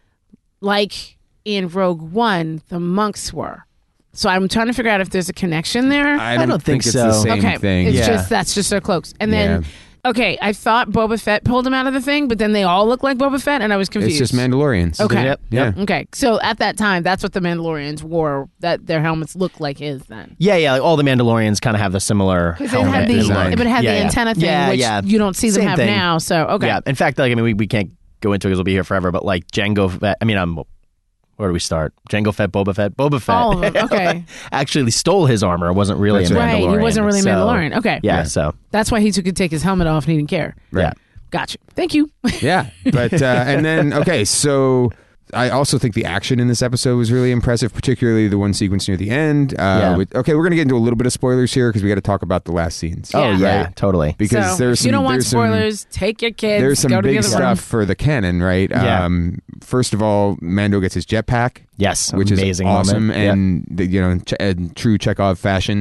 like in Rogue One, the monks were. So I'm trying to figure out if there's a connection there. I don't, don't think it's the so. same okay, thing. it's Yeah. just that's just their cloaks. And then okay, I thought Boba Fett pulled him out of the thing, but then they all look like Boba Fett, and I was confused. It's just Mandalorians. Okay. Yep. Yeah. Okay, so at that time, that's what the Mandalorians wore. That their helmets looked like his then. Yeah, yeah. Like all the Mandalorians kind of have the similar Because it helmet had the, design. but it had Yeah, the yeah. antenna thing, Yeah, which yeah. you don't see them Same have thing. now. So okay, Yeah. In fact, like I mean, we, we can't go into it because we'll be here forever. But like Jango Fett. I mean, um, where do we start? Jango Fett, Boba Fett, Boba Fett. all of them. Okay, Actually stole his armor. Wasn't really That's a right. Mandalorian. right. He wasn't really so- Mandalorian. Okay, Yeah, Yeah. So that's why he took, could take his helmet off and he didn't care. yeah. Gotcha. Thank you. Yeah, but uh, and then okay, so I also think the action in this episode was really impressive, particularly the one sequence near the end. Uh, Yeah. with, okay, we're gonna get into a little bit of spoilers here because we got to talk about the last scenes. Oh Yeah. yeah, Right? totally. Because so there's if some, you don't want there's some- spoilers, take your kids. There's some go to the big other stuff room. for the canon, right? Yeah. Um, first of all, Mando gets his jetpack, Yes, which amazing is awesome, moment. Yeah. and the, you know, ch- in true Chekhov fashion,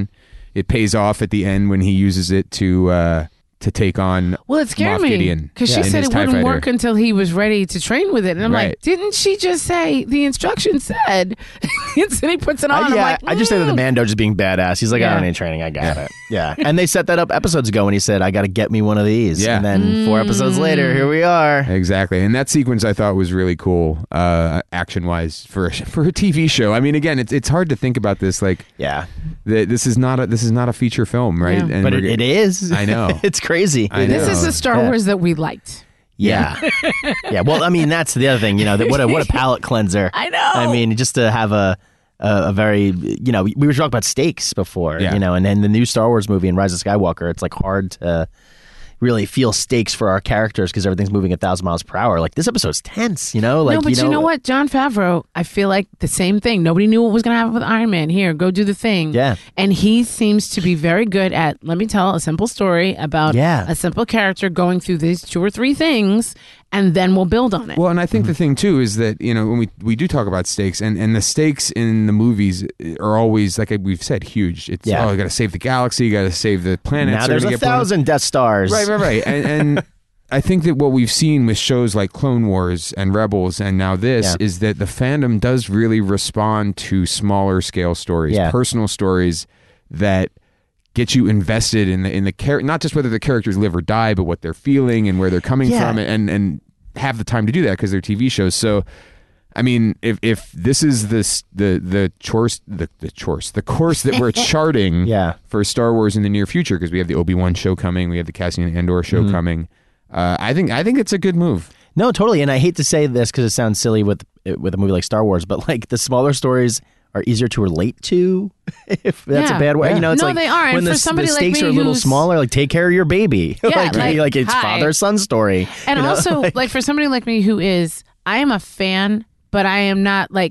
it pays off at the end when he uses it to uh, to take on Well, it scared Moff me Gideon because in she said his it TIE wouldn't fighter. work until he was ready to train with it, and I'm Right. like, didn't she just say the instructions said? And then he puts it on. Uh, I'm yeah, like, I just think that the mm. Mando just being badass. He's like, I Yeah. don't need training. I got it. Yeah. And they set that up episodes ago when he said, I got to get me one of these. Yeah. And then four episodes later, here we are. Exactly, and that sequence I thought was really cool, uh, action-wise for a, for a T V show. I mean, again, it's it's hard to think about this like Yeah. the, this is not a this is not a feature film, right? Yeah. And But we're it, get- it is. I know. It's crazy. I This know. is the Star Yeah. Wars that we liked. Yeah. Yeah. Well, I mean, that's the other thing, you know, that what a, what a palate cleanser. I know. I mean, just to have a, a, a very, you know, we were talking about stakes before, Yeah. you know, and then the new Star Wars movie and Rise of Skywalker, it's like hard to really feel stakes for our characters because everything's moving a thousand miles per hour. Like this episode's tense, you know? Like, no, but you know, you know what? John Favreau, I feel like the same thing. Nobody knew what was going to happen with Iron Man. Here, go do the thing. Yeah. And he seems to be very good at, let me tell a simple story about Yeah. a simple character going through these two or three things, and then we'll build on it. Well, and I think the thing too is that you know when we we do talk about stakes, and, and the stakes in the movies are always like we've said huge. It's Yeah. oh, you got to save the galaxy, you got to save the planets. now they're there's gonna a get blown up. thousand Death Stars. Right, right, right. And, and I think that what we've seen with shows like Clone Wars and Rebels and now this Yeah. is that the fandom does really respond to smaller scale stories, Yeah. personal stories that get you invested in the in the character, not just whether the characters live or die, but what they're feeling and where they're coming Yeah. from, and and have the time to do that because they're T V shows. So, I mean, if if this is this the the course the the course the course that we're charting Yeah. for Star Wars in the near future, because we have the Obi-Wan show coming, we have the Cassian Andor show Mm-hmm. coming. Uh, I think I think it's a good move. No, totally. And I hate to say this because it sounds silly with with a movie like Star Wars, but like the smaller stories are easier to relate to. If that's Yeah. a bad way, Yeah. you know, it's No, like they are. And when for the, somebody the like stakes me are a little who's- smaller. Like take care of your baby. Yeah, like, like, like it's hi. father son story. And you know? also, like, for somebody like me who is, I am a fan, but I am not like,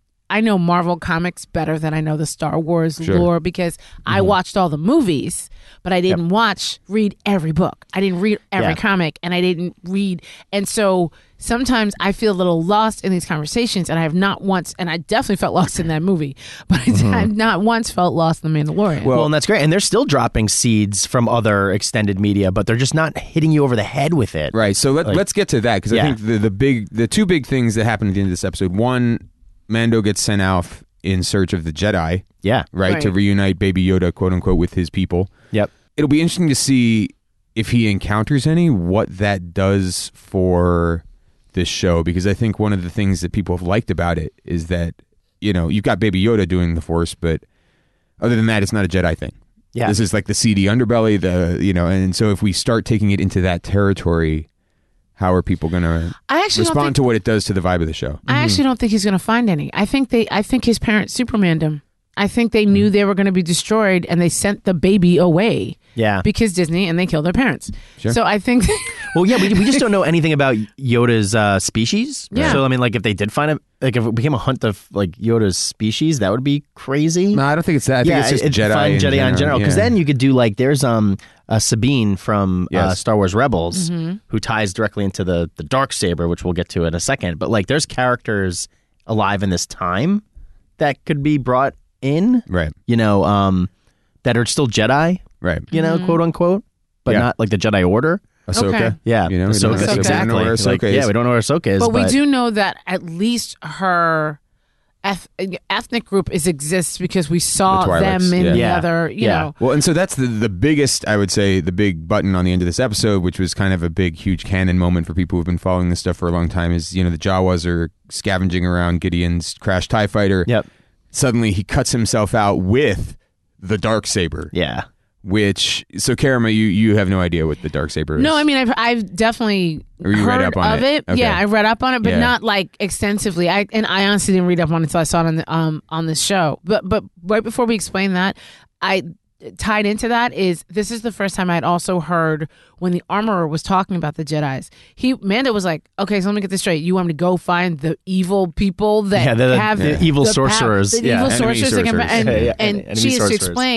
I know Marvel comics better than I know the Star Wars Sure. lore because I watched all the movies, but I didn't watch, read every book. I didn't read every Yeah. comic, and I didn't read. And so sometimes I feel a little lost in these conversations, and I have not once, and I definitely felt lost in that movie, but I have not once felt lost in The Mandalorian. Well, and that's great. And they're still dropping seeds from other extended media, but they're just not hitting you over the head with it. Right. So let, Like- let's get to that because Yeah. I think the the big the two big things that happen at the end of this episode. One, Mando gets sent out in search of the Jedi, Yeah. right, to Right. reunite Baby Yoda, quote unquote, with his people. Yep. It'll be interesting to see if he encounters any, what that does for this show, because I think one of the things that people have liked about it is that, you know, you've got Baby Yoda doing the Force, but other than that, it's not a Jedi thing. Yeah. This is like the seedy underbelly, the, you know, and so if we start taking it into that territory, how are people going to I actually don't respond think to what it does to the vibe of the show? I actually don't think he's going to find any. I think they. I think his parents Supermaned him. I think they knew they were going to be destroyed, and they sent the baby away Yeah. because Disney, and they killed their parents. Sure. So I think, Well, yeah, we, we just don't know anything about Yoda's uh, species. Yeah. So, I mean, like, if they did find it, like, if it became a hunt of, like, Yoda's species, that would be crazy. No, I don't think it's that. I think yeah, it's just it- Jedi, find in Jedi in general. Because Yeah. then you could do, like, there's um uh, Sabine from uh, Yes. Star Wars Rebels Mm-hmm. who ties directly into the, the dark saber, which we'll get to in a second. But, like, there's characters alive in this time that could be brought in, Right, you know, um, that are still Jedi, right. you know, quote unquote, but Yeah. not like the Jedi Order. Ahsoka. Okay. Yeah, You know, we don't Ahsoka, necessarily exactly. know where Ahsoka Like, is. Yeah, we don't know where Ahsoka is. but we do know that at least her eth- ethnic group is exists because we saw The Twi'leks, them in yeah. the Yeah. other. You Yeah. know, Well, and so that's the the biggest, I would say, the big button on the end of this episode, which was kind of a big, huge canon moment for people who've been following this stuff for a long time, is, you know, the Jawas are scavenging around Gideon's crashed TIE fighter. Yep. Suddenly he cuts himself out with the Darksaber, Yeah. which, so Karama, you, you have no idea what the Darksaber is. no, I mean I've I've definitely Or you heard read up on of it? it. Okay. Yeah, I read up on it, but Yeah. not like extensively. I and I honestly didn't read up on it until I saw it on the um on this show. But but right before we explain that, I tied into that is this is the first time I'd also heard when the armorer was talking about the Jedis. He Mando was like, okay, so let me get this straight. You want me to go find the evil people that Yeah, the- have the evil pow- sorcerers. the Yeah. evil Enemy sorcerers, that can- sorcerers. and, Yeah, yeah, and enemy she has to sorcerers. explain.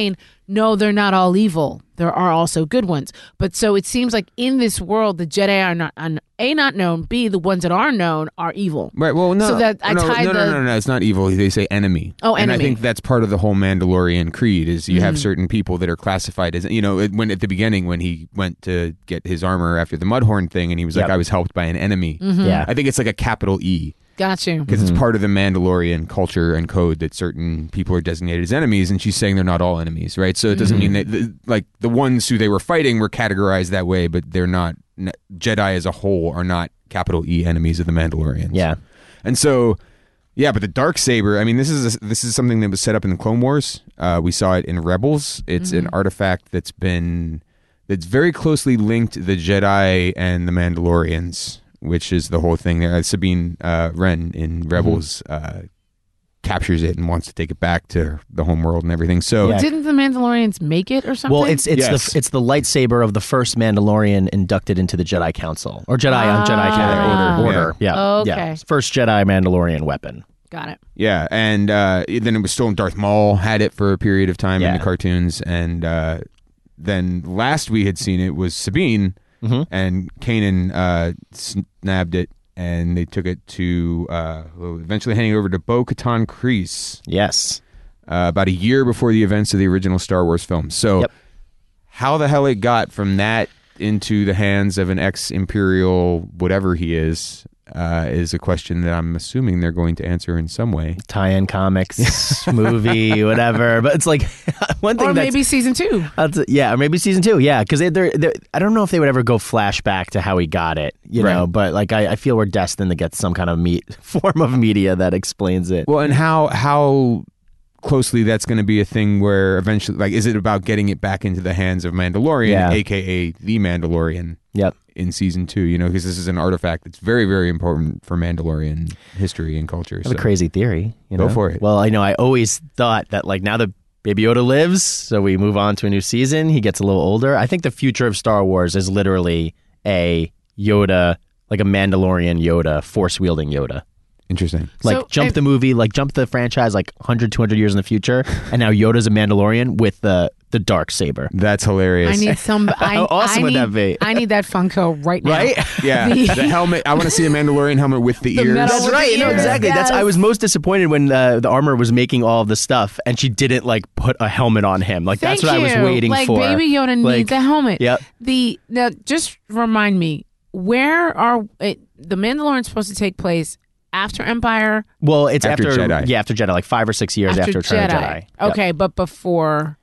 no, they're not all evil. There are also good ones. But so it seems like in this world, the Jedi are not, are A, not known, B, the ones that are known are evil. Right. Well, no. So that I no, tied no, no, the- no, no, no. It's not evil. They say enemy. Oh, And I enemy. think that's part of the whole Mandalorian creed is you Mm-hmm. have certain people that are classified as, you know, it- when at the beginning when he went to get his armor after the Mudhorn thing and he was like, Yep. I was helped by an enemy. Mm-hmm. Yeah. I think it's like a capital E. Got you. Because it's part of the Mandalorian culture and code that certain people are designated as enemies, and she's saying they're not all enemies, right? So it doesn't mean that, the, like, the ones who they were fighting were categorized that way, but they're not, n- Jedi as a whole are not capital E enemies of the Mandalorians. Yeah. And so, yeah, but the Darksaber, I mean, this is a, this is something that was set up in the Clone Wars. Uh, we saw it in Rebels. It's an artifact that's been, that's very closely linked to the Jedi and the Mandalorians, which is the whole thing there. Uh, Sabine uh, Wren in Rebels uh, captures it and wants to take it back to the home world and everything. So, Yeah. Didn't the Mandalorians make it or something? Well, it's it's Yes. the it's the lightsaber of the first Mandalorian inducted into the Jedi Council or Jedi on Jedi Ah. Order. Order. Yeah. Okay. Yeah. First Jedi Mandalorian weapon. Got it. yeah, and uh, then it was stolen. Darth Maul had it for a period of time in Yeah. the cartoons, and uh, then last we had seen it was Sabine, Mhm. and Kanan uh, snabbed it, and they took it to uh, eventually handing it over to Bo-Katan Kryze Yes. uh, about a year before the events of the original Star Wars film. So, Yep. how the hell it got from that into the hands of an ex-imperial whatever he is uh, is a question that I'm assuming they're going to answer in some way. Tie-in comics, movie, whatever. But it's like one thing Or that's maybe season two. That's, yeah, or maybe season two. Yeah, because they, they're, they're, I don't know if they would ever go flashback to how he got it, you Right. know. But like, I, I feel we're destined to get some kind of meat form of media that explains it. Well, and how how closely that's going to be a thing where eventually, like, is it about getting it back into the hands of Mandalorian, Yeah. aka the Mandalorian, Yep. in season two? You know, because this is an artifact that's very, very important for Mandalorian history and culture. I have so. a crazy theory. You Go know? for it. Well, I know I always thought that like now that Baby Yoda lives, so we move on to a new season. He gets a little older. I think the future of Star Wars is literally a Yoda, like a Mandalorian Yoda, force wielding Yoda. Interesting. Like So, jump if- the movie, like jump the franchise like one hundred, two hundred years in the future, and now Yoda's a Mandalorian with the the dark saber. That's hilarious. I need some. I, How awesome I would need, that be? I need that Funko right now. Right? yeah, The- the helmet. I want to see a Mandalorian helmet with the, The ears. metal- That's with right. the No, ears, exactly. That's I yes. was most disappointed when uh, the armor was making all of the stuff, and she didn't like put a helmet on him. Like Thank that's what you. I was waiting like, for. Baby Yoda Like, needs a helmet. Yep. The now, just remind me, where are it, the Mandalorian supposed to take place after Empire? Well, it's After after, Jedi. yeah, after Jedi, like five or six years after, Return of Jedi. Yep. Okay, but before.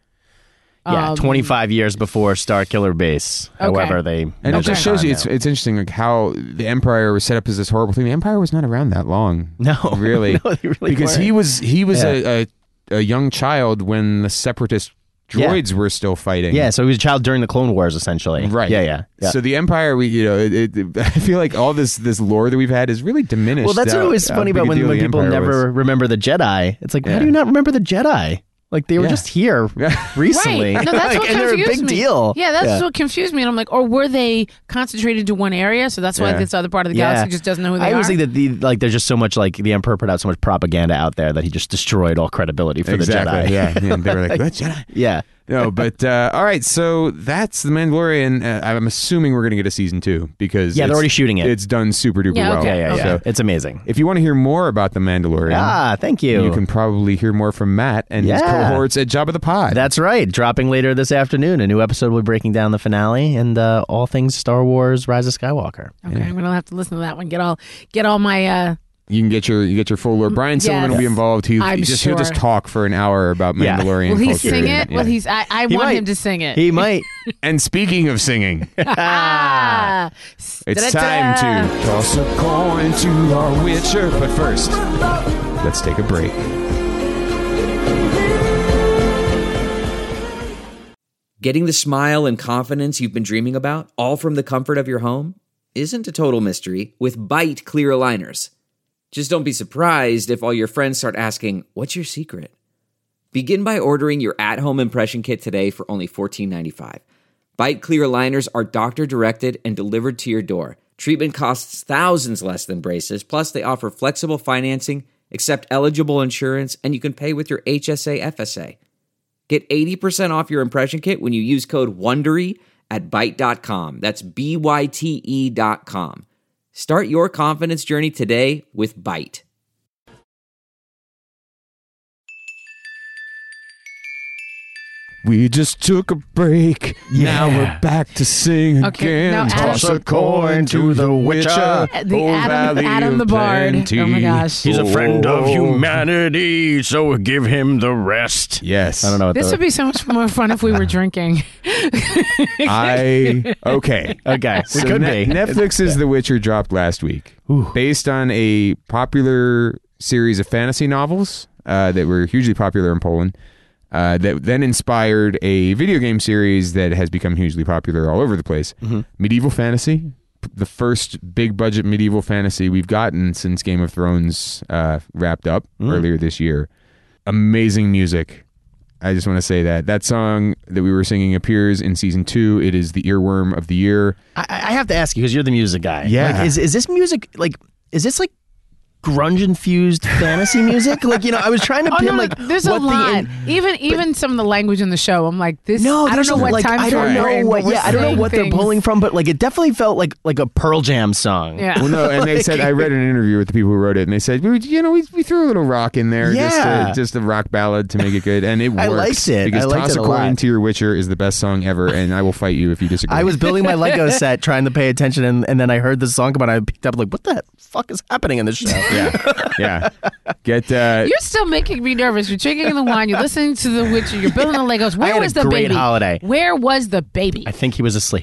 Yeah, um, twenty-five years before Star Killer Base. Okay. However, they And it Okay. just shows you, it's it's interesting, like how the Empire was set up as this horrible thing. The Empire was not around that long. no, really, no, they really because weren't. he was he was Yeah. a, a a young child when the Separatist Yeah. droids were still fighting. Yeah, so he was a child during the Clone Wars, essentially. Right. Yeah, yeah. yeah. So the Empire, we you know, it, it, I feel like all this this lore that we've had is really diminished. well, that's how- what was how funny big about a when, deal when the people Empire never was. remember the Jedi. It's like, Yeah. how do you not remember the Jedi? Like they were Yeah. just here recently. Right. No, that's Like, what and they're a confused big me. deal. Yeah, that's what confused me. And I'm like, or were they concentrated to one area? So that's why Yeah. this other part of the Yeah. galaxy just doesn't know who they I are. always think that the like there's just so much like the Emperor put out so much propaganda out there that he just destroyed all credibility for exactly. the Jedi. Yeah, yeah. They were like, what Jedi? yeah. No, but uh, all right. So that's the Mandalorian. Uh, I'm assuming we're going to get a season two because Yeah, they're it's- already shooting it. It's done super duper Yeah, well. okay, Yeah, yeah, yeah. So It's amazing. if you want to hear more about the Mandalorian, Ah, thank you. you can probably hear more from Matt and his Yeah. cohorts at Jabba the Pod. That's right. Dropping later this afternoon. A new episode will be breaking down the finale and uh, all things Star Wars Rise of Skywalker. okay, I'm gonna have to listen to that one. Get all, get all my. uh you can get your you get your full lore. Brian Silverman Yes. will be involved. He, I'm he just he'll just sure. talk for an hour about Yeah. Mandalorian Will he culture. sing and- it? Well, yeah. he's. I, I He want might. him to sing it. He might. And speaking of singing, ah, it's Da-da-da. time to toss a coin to our Witcher. But first, let's take a break. Getting the smile and confidence you've been dreaming about, all from the comfort of your home, isn't a total mystery with Byte clear aligners. Just don't be surprised if all your friends start asking, "What's your secret?" Begin by ordering your at-home impression kit today for only fourteen ninety-five. Byte clear aligners are doctor-directed and delivered to your door. Treatment costs thousands less than braces, plus they offer flexible financing, accept eligible insurance, and you can pay with your H S A F S A. Get eighty percent off your impression kit when you use code WONDERY at byte dot com. That's B Y T E dot com. Start your confidence journey today with Byte. We just took a break. Now Yeah. we're back to sing Okay, again. now Adam- Toss a coin to the Witcher. The O Adam, Valley Adam the of Bard. Plenty. Oh my gosh. He's a friend of Oh. humanity, so give him the rest. Yes. I don't know what This the... would be so much more fun if we were drinking. I okay. Okay, we So could Ne- be. Netflix's The Witcher dropped last week, based on a popular series of fantasy novels uh, that were hugely popular in Poland. Uh, that then inspired a video game series that has become hugely popular all over the place. Mm-hmm. Medieval fantasy, the first big budget medieval fantasy we've gotten since Game of Thrones uh, wrapped up Mm. earlier this year. Amazing music. I just want to say that that song that we were singing appears in season two. It is the earworm of the year. I, I have to ask you because you're the music guy. Yeah. Like, is is this music like? Is this like grunge infused fantasy music? Like, you know, I was trying to Oh pin no, no, like there's a what the lot. in- even even some of the language in the show, I'm like, this. No, I don't there's know a- what like, time I don't frame know we're in, what. but we're Yeah, I don't know saying what they're things. pulling from, but like it definitely felt like like a Pearl Jam song. Yeah. Well, no, and they said I read an interview with the people who wrote it, and they said, "We- you know, we, we threw a little rock in there, Yeah. just, a, just a rock ballad to make it good, and it works. I liked it. because I liked Toss it a a Coin lot. to Your Witcher is the best song ever, and I will fight you if you disagree. I was building my Lego set trying to pay attention, and, and then I heard this song come on. I picked up like, what the fuck is happening in this show? yeah, yeah. Get uh, You're still making me nervous. You're drinking the wine. You're listening to The Witcher. You're building the Legos. Where had a was the great baby? holiday. Where was the baby? I think he was asleep.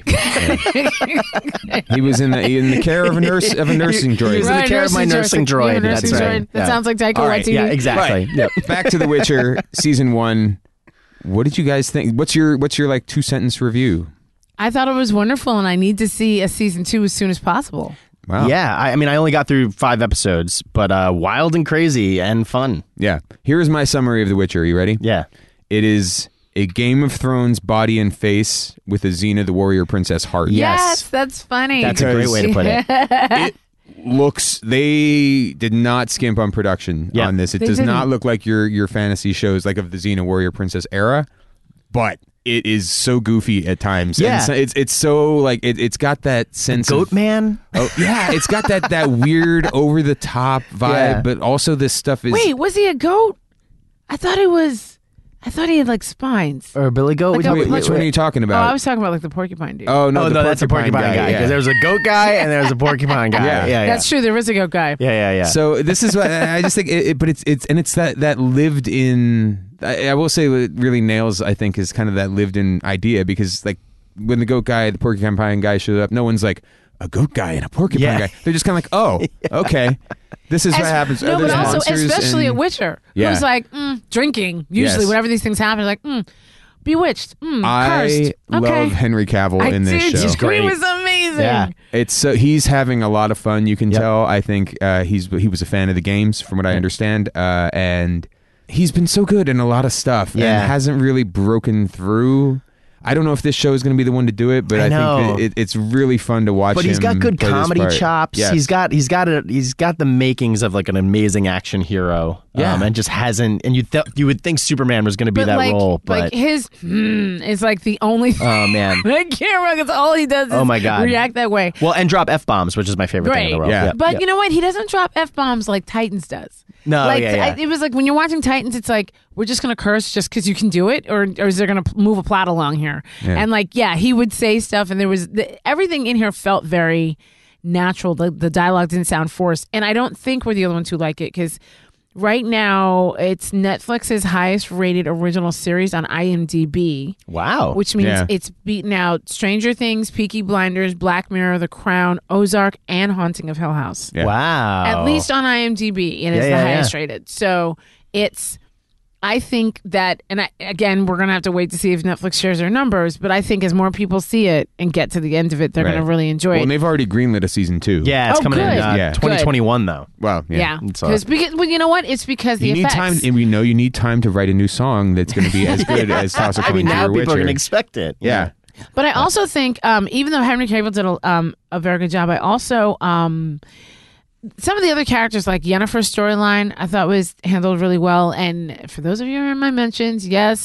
he was in the in the care of a nurse of a nursing He droid. was in the care of my nursing You have a droid. nursing That's right. droid? That Yeah. sounds like Taika All right, Waititi. Yeah, exactly. Yep. Back to The Witcher season one. What did you guys think? What's your what's your like two sentence review? I thought it was wonderful, and I need to see a season two as soon as possible. Wow. Yeah, I, I mean, I only got through five episodes, but uh, wild and crazy and fun. Yeah. Here is my summary of The Witcher. Are you ready? Yeah. It is a Game of Thrones body and face with a Xena the Warrior Princess heart. Yes. that's funny. That's a great way to put it. It looks they did not skimp on production Yeah. on this. It They does not didn't. look like your your fantasy shows like of the Xena Warrior Princess era, but it is so goofy at times. Yeah. And so it's it's so like it, it's got that sense Goat of Man? Oh, yeah, it's got that that weird over the top vibe, Yeah. but also this stuff is Wait, was he a goat? I thought it was. I thought he had like spines. Or Billy Goat? Like Which a- one- Wait, which one are you talking Oh, about? I was talking about like the porcupine dude. Oh no, Oh, the no, that's a porcupine guy. yeah. Because there's a goat guy and there's a porcupine guy. Yeah. Yeah, yeah. That's true. There is a goat guy. Yeah, yeah, yeah. So this is what I just think, it, it, but it's it's and it's that that lived in. I, I will say what it really nails. I think is kind of that lived in idea because like when the goat guy, the porcupine guy showed up, no one's like a goat guy and a porcupine Yeah. guy. They're just kind of like, oh, okay, this is what As- happens. No, Oh, but there's also monsters especially and- a Witcher Yeah. who's like mm, drinking. Usually, Yes. whenever these things happen, like mm, bewitched, mm, I cursed. Okay. love Henry Cavill I in this did. show. He's great. He was amazing. Yeah. It's so he's having a lot of fun. You can Yep. tell. I think uh, he's he was a fan of the games, from what I understand, uh, and he's been so good in a lot of stuff, Yeah. and hasn't really broken through. I don't know if this show is going to be the one to do it, but I I, know. think that it, it's really fun to watch. But he's him got good play this comedy part. chops. Yes. He's got he's got a he's got the makings of like an amazing action hero. Yeah. um, and just hasn't. And you th- you would think Superman was going to be But that like, role, but like his hmm is like the only thing oh man. on camera because all he does is Oh, my God. react that way. Well, and drop f bombs, which is my favorite thing in the Great. world. Yeah. But yeah. you know what? He doesn't drop f bombs like Titans does. No, like yeah, yeah. I- it was like when you're watching Titans, it's like we're just gonna curse just because you can do it, or or is there gonna p- move a plot along here? Yeah. And like, yeah, he would say stuff, and there was the, everything in here felt very natural. The the dialogue didn't sound forced, and I don't think we're the only ones who like it because right now it's Netflix's highest rated original series on I M D B. Wow. Which means Yeah. it's beaten out Stranger Things, Peaky Blinders, Black Mirror, The Crown, Ozark, and Haunting of Hill House. Yeah. Wow. At least on I M D B, and it's Yeah, the yeah, highest yeah. rated. So it's, I think that, and I, again, we're going to have to wait to see if Netflix shares their numbers, but I think as more people see it and get to the end of it, they're Right. going to really enjoy Well, it. and they've already greenlit a season two. Yeah, it's Oh, coming in good. uh, Yeah. twenty twenty-one though. Well, yeah. yeah. It's, uh, Because, because, well, you know what? It's because the You need effects. time, and we know you need time to write a new song that's going to be as good as Toss a I Coin mean, to now Your people Witcher. are going to expect it. yeah. But I also think, um, even though Henry Cavill did a, um, a very good job, I also um, some of the other characters, like Yennefer's storyline, I thought was handled really well. And for those of you who are in my mentions, yes,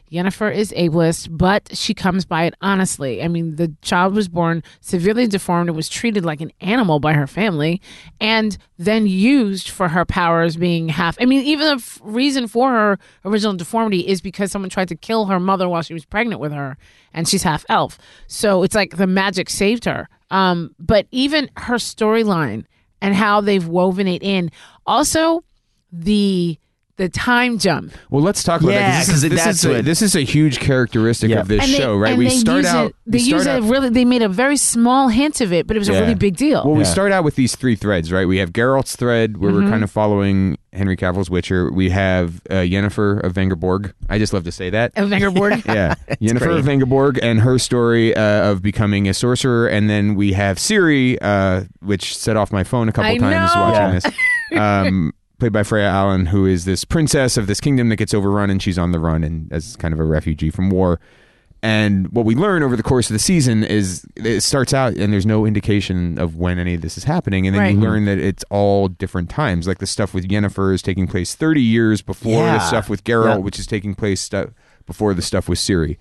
Yennefer is ableist, but she comes by it honestly. I mean, the child was born severely deformed and was treated like an animal by her family, and then used for her powers being half. I mean, even the f- reason for her original deformity is because someone tried to kill her mother while she was pregnant with her, and she's half elf. So it's like the magic saved her. Um, but even her storyline and how they've woven it in. Also, the the time jump. Well, let's talk about Yeah, that. 'cause 'cause This, is, this, that's is a, what- this is a huge characteristic Yeah. of this And they- show, right? and We they start use out. It, they we use start it out, really. They made a very small hint of it, but it was a Yeah. really big deal. Well, we Yeah. start out with these three threads, right? We have Geralt's thread, where Mm-hmm. we're kind of following Henry Cavill's Witcher. We have uh, Yennefer of Vengerborg. I just love to say that. Of Vengerborg. Yeah, Yennefer great. of Vengerborg and her story uh, of becoming a sorcerer, and then we have Ciri, uh, which set off my phone a couple I times know. watching Yeah. this. Um, played by Freya Allan, who is this princess of this kingdom that gets overrun, and she's on the run and as kind of a refugee from war. And what we learn over the course of the season is it starts out and there's no indication of when any of this is happening, and then Right. you learn that it's all different times. Like the stuff with Yennefer is taking place thirty years before the Yeah. stuff with Geralt, Yeah. which is taking place stu- before the stuff with Ciri.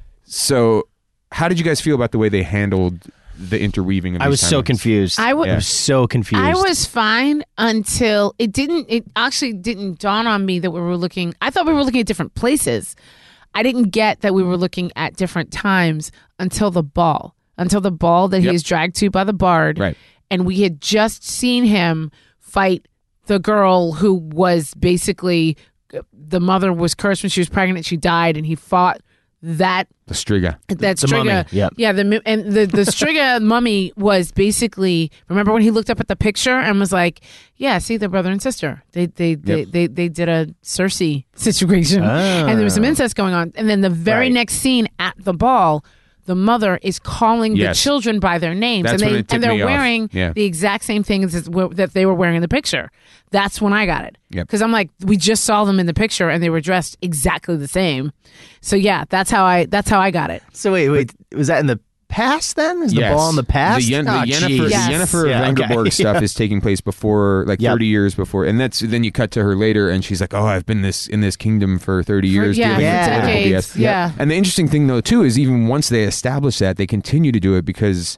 So, how did you guys feel about the way they handled the interweaving of I these was so timelines? confused. I w- I was so confused. I was fine until it didn't. It actually didn't dawn on me that we were looking. I thought we were looking at different places. I didn't get that we were looking at different times until the ball. Until the ball that Yep. he is dragged to by the bard. Right. And we had just seen him fight the girl who was basically the mother was cursed when she was pregnant. She died, and he fought that The Striga. that The mummy, Striga, yep. yeah, the mu- and the the Striga mummy was basically. Remember when he looked up at the picture and was like, "Yeah, see, they're brother and sister. They they they Yep. they, they did a Cersei situation, and there was some incest going on." And then the very Right. next scene at the ball, the mother is calling Yes. the children by their names, That's and when they it tipped and they're me off. wearing Yeah. the exact same things as wh- that they were wearing in the picture. That's when I got it. Yep. Because I'm like, we just saw them in the picture and they were dressed exactly the same. So yeah, that's how I that's how I got it. So wait, wait, was that in the past? Then is the Yes. ball in the past? The, Yen- the Oh, Yennefer, jeez. the Yes. Yennefer Yeah, of okay. Vengerborg stuff Yeah. is taking place before, like Yep. thirty years before, and that's then you cut to her later, and she's like, "Oh, I've been this in this kingdom for thirty years." yeah, dealing for with political decades, B S." yeah. And the interesting thing though too is even once they establish that, they continue to do it because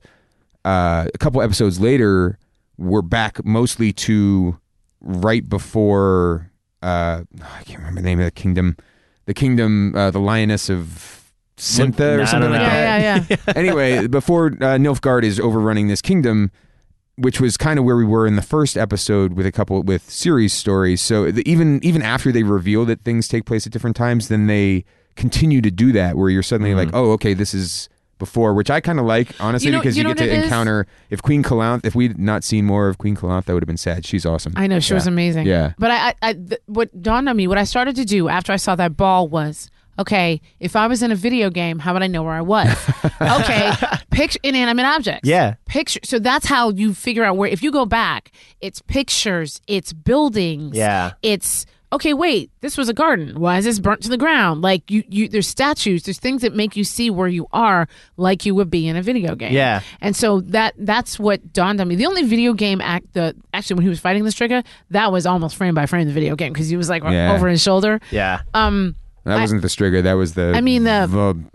uh, a couple episodes later, we're back mostly to right before uh, I can't remember the name of the kingdom, the kingdom, uh, the Lioness of Syntha No, or I something don't like know. that. Yeah, yeah, yeah. Anyway, before uh, Nilfgaard is overrunning this kingdom, which was kind of where we were in the first episode with a couple with Ciri's stories. So the, even even after they reveal that things take place at different times, then they continue to do that, where you're suddenly like, oh, okay, this is before, which I kind of like, honestly, You know- because you you, know get what to it is? encounter if Queen Calanth. If we'd not seen more of Queen Calanth, that would have been sad. She's awesome. I know she was Yeah. amazing. Yeah. But I, I, I th- what dawned on me, what I started to do after I saw that ball was, okay, if I was in a video game, how would I know where I was? Okay, picture inanimate objects. Yeah. Picture. So that's how you figure out where. If you go back, it's pictures, it's buildings. Yeah. It's okay. Wait, this was a garden. Why is this burnt to the ground? Like you, you. There's statues. There's things that make you see where you are, like you would be in a video game. Yeah. And so that that's what dawned on me. The only video game act, the actually when he was fighting this trigger, that was almost frame by frame the video game because he was like Yeah. over his shoulder. Yeah. Um. That wasn't the Striga. That was the. I mean, the-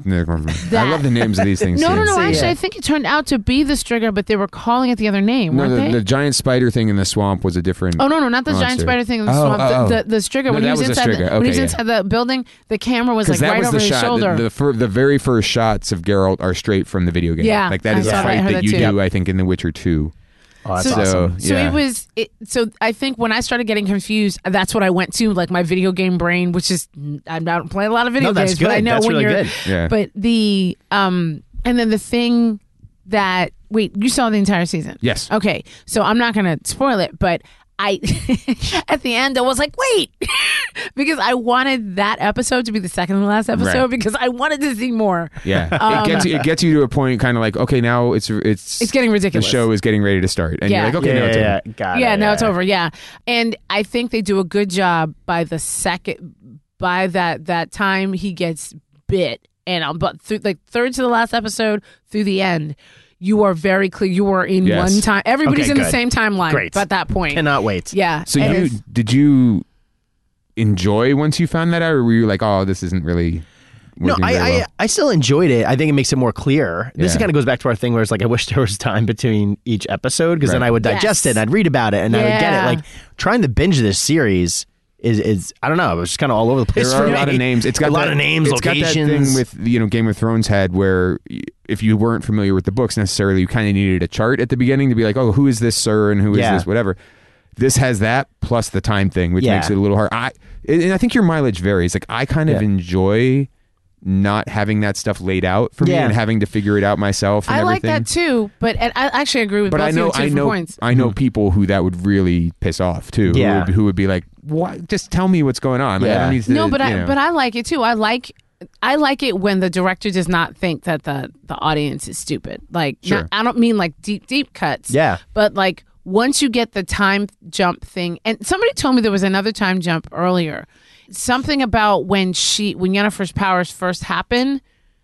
I love the names of these things. No, too. no, no. So, Actually, yeah. I think it turned out to be the Striga, but they were calling it the other name, No, weren't the, they? the giant spider thing in the swamp was a different. Oh no, no, not the giant monster. spider thing in the Oh, swamp. oh, oh. The, the, the Striga No, when he that was, was a inside. Striga. The, when he was Okay, inside the building, the camera was like Because that right was over the his shot. shoulder. The, the, fir- the very first shots of Geralt are straight from the video game. Yeah, like that I is a saw that. I fight heard that that you too. do, I think, in The Witcher two. Oh, that's So- awesome. So yeah. it was. It, so I think when I started getting confused, that's what I went to, like my video game brain, which is I don't play a lot of video No, that's games, but I good. know That's when really you're. good. Yeah. But the um, and then the thing that wait, you saw the entire season? Yes. Okay, so I'm not gonna spoil it, but I at the end I was like, wait, because I wanted that episode to be the second and last episode Right. because I wanted to see more. Yeah, Um, it gets you, it gets you to a point, kind of like, okay, now it's it's It's getting ridiculous. The show is getting ready to start, and Yeah. you're like, okay, yeah, now it's yeah, over. yeah. Got yeah, it. now yeah. it's over. Yeah, and I think they do a good job by the second, by that that time he gets bit, and um, but through like third to the last episode through the end, you are very clear. You are in Yes. one time. Everybody's Okay, in the good. same timeline. Great. At that point, Cannot wait. yeah. So and you it's- did you enjoy once you found that out, or were you like, oh, this isn't really? No, working I, very I well. I still enjoyed it. I think it makes it more clear. This Yeah. kind of goes back to our thing where it's like I wish there was time between each episode because then Right. I would digest Yes. it and I'd read about it and I would get it. Yeah. Like trying to binge this series is is I don't know. It was just kind of all over the place. There are for a lot me. of names. It's got a lot that- of names, it's locations. got that thing with you know Game of Thrones had where y- if you weren't familiar with the books necessarily, you kind of needed a chart at the beginning to be like, oh, who is this sir and who is Yeah. this whatever. This has that plus the time thing, which Yeah. makes it a little hard. I and I think your mileage varies. Like I kind of Yeah. enjoy not having that stuff laid out for me Yeah. and having to figure it out myself. And I like everything. that too, but and I actually agree with But both I know, your two I different know, points. I know people who that would really piss off too. Who Yeah. would, who would be like, "What? Just tell me what's going on." Like, I Yeah. don't need to, No, but you I know. but I like it too. I like I like it when the director does not think that the the audience is stupid. Like Sure. not, I don't mean like deep deep cuts. Yeah. But like once you get the time jump thing, and somebody told me there was another time jump earlier. Something about when she when Yennefer's powers first happen,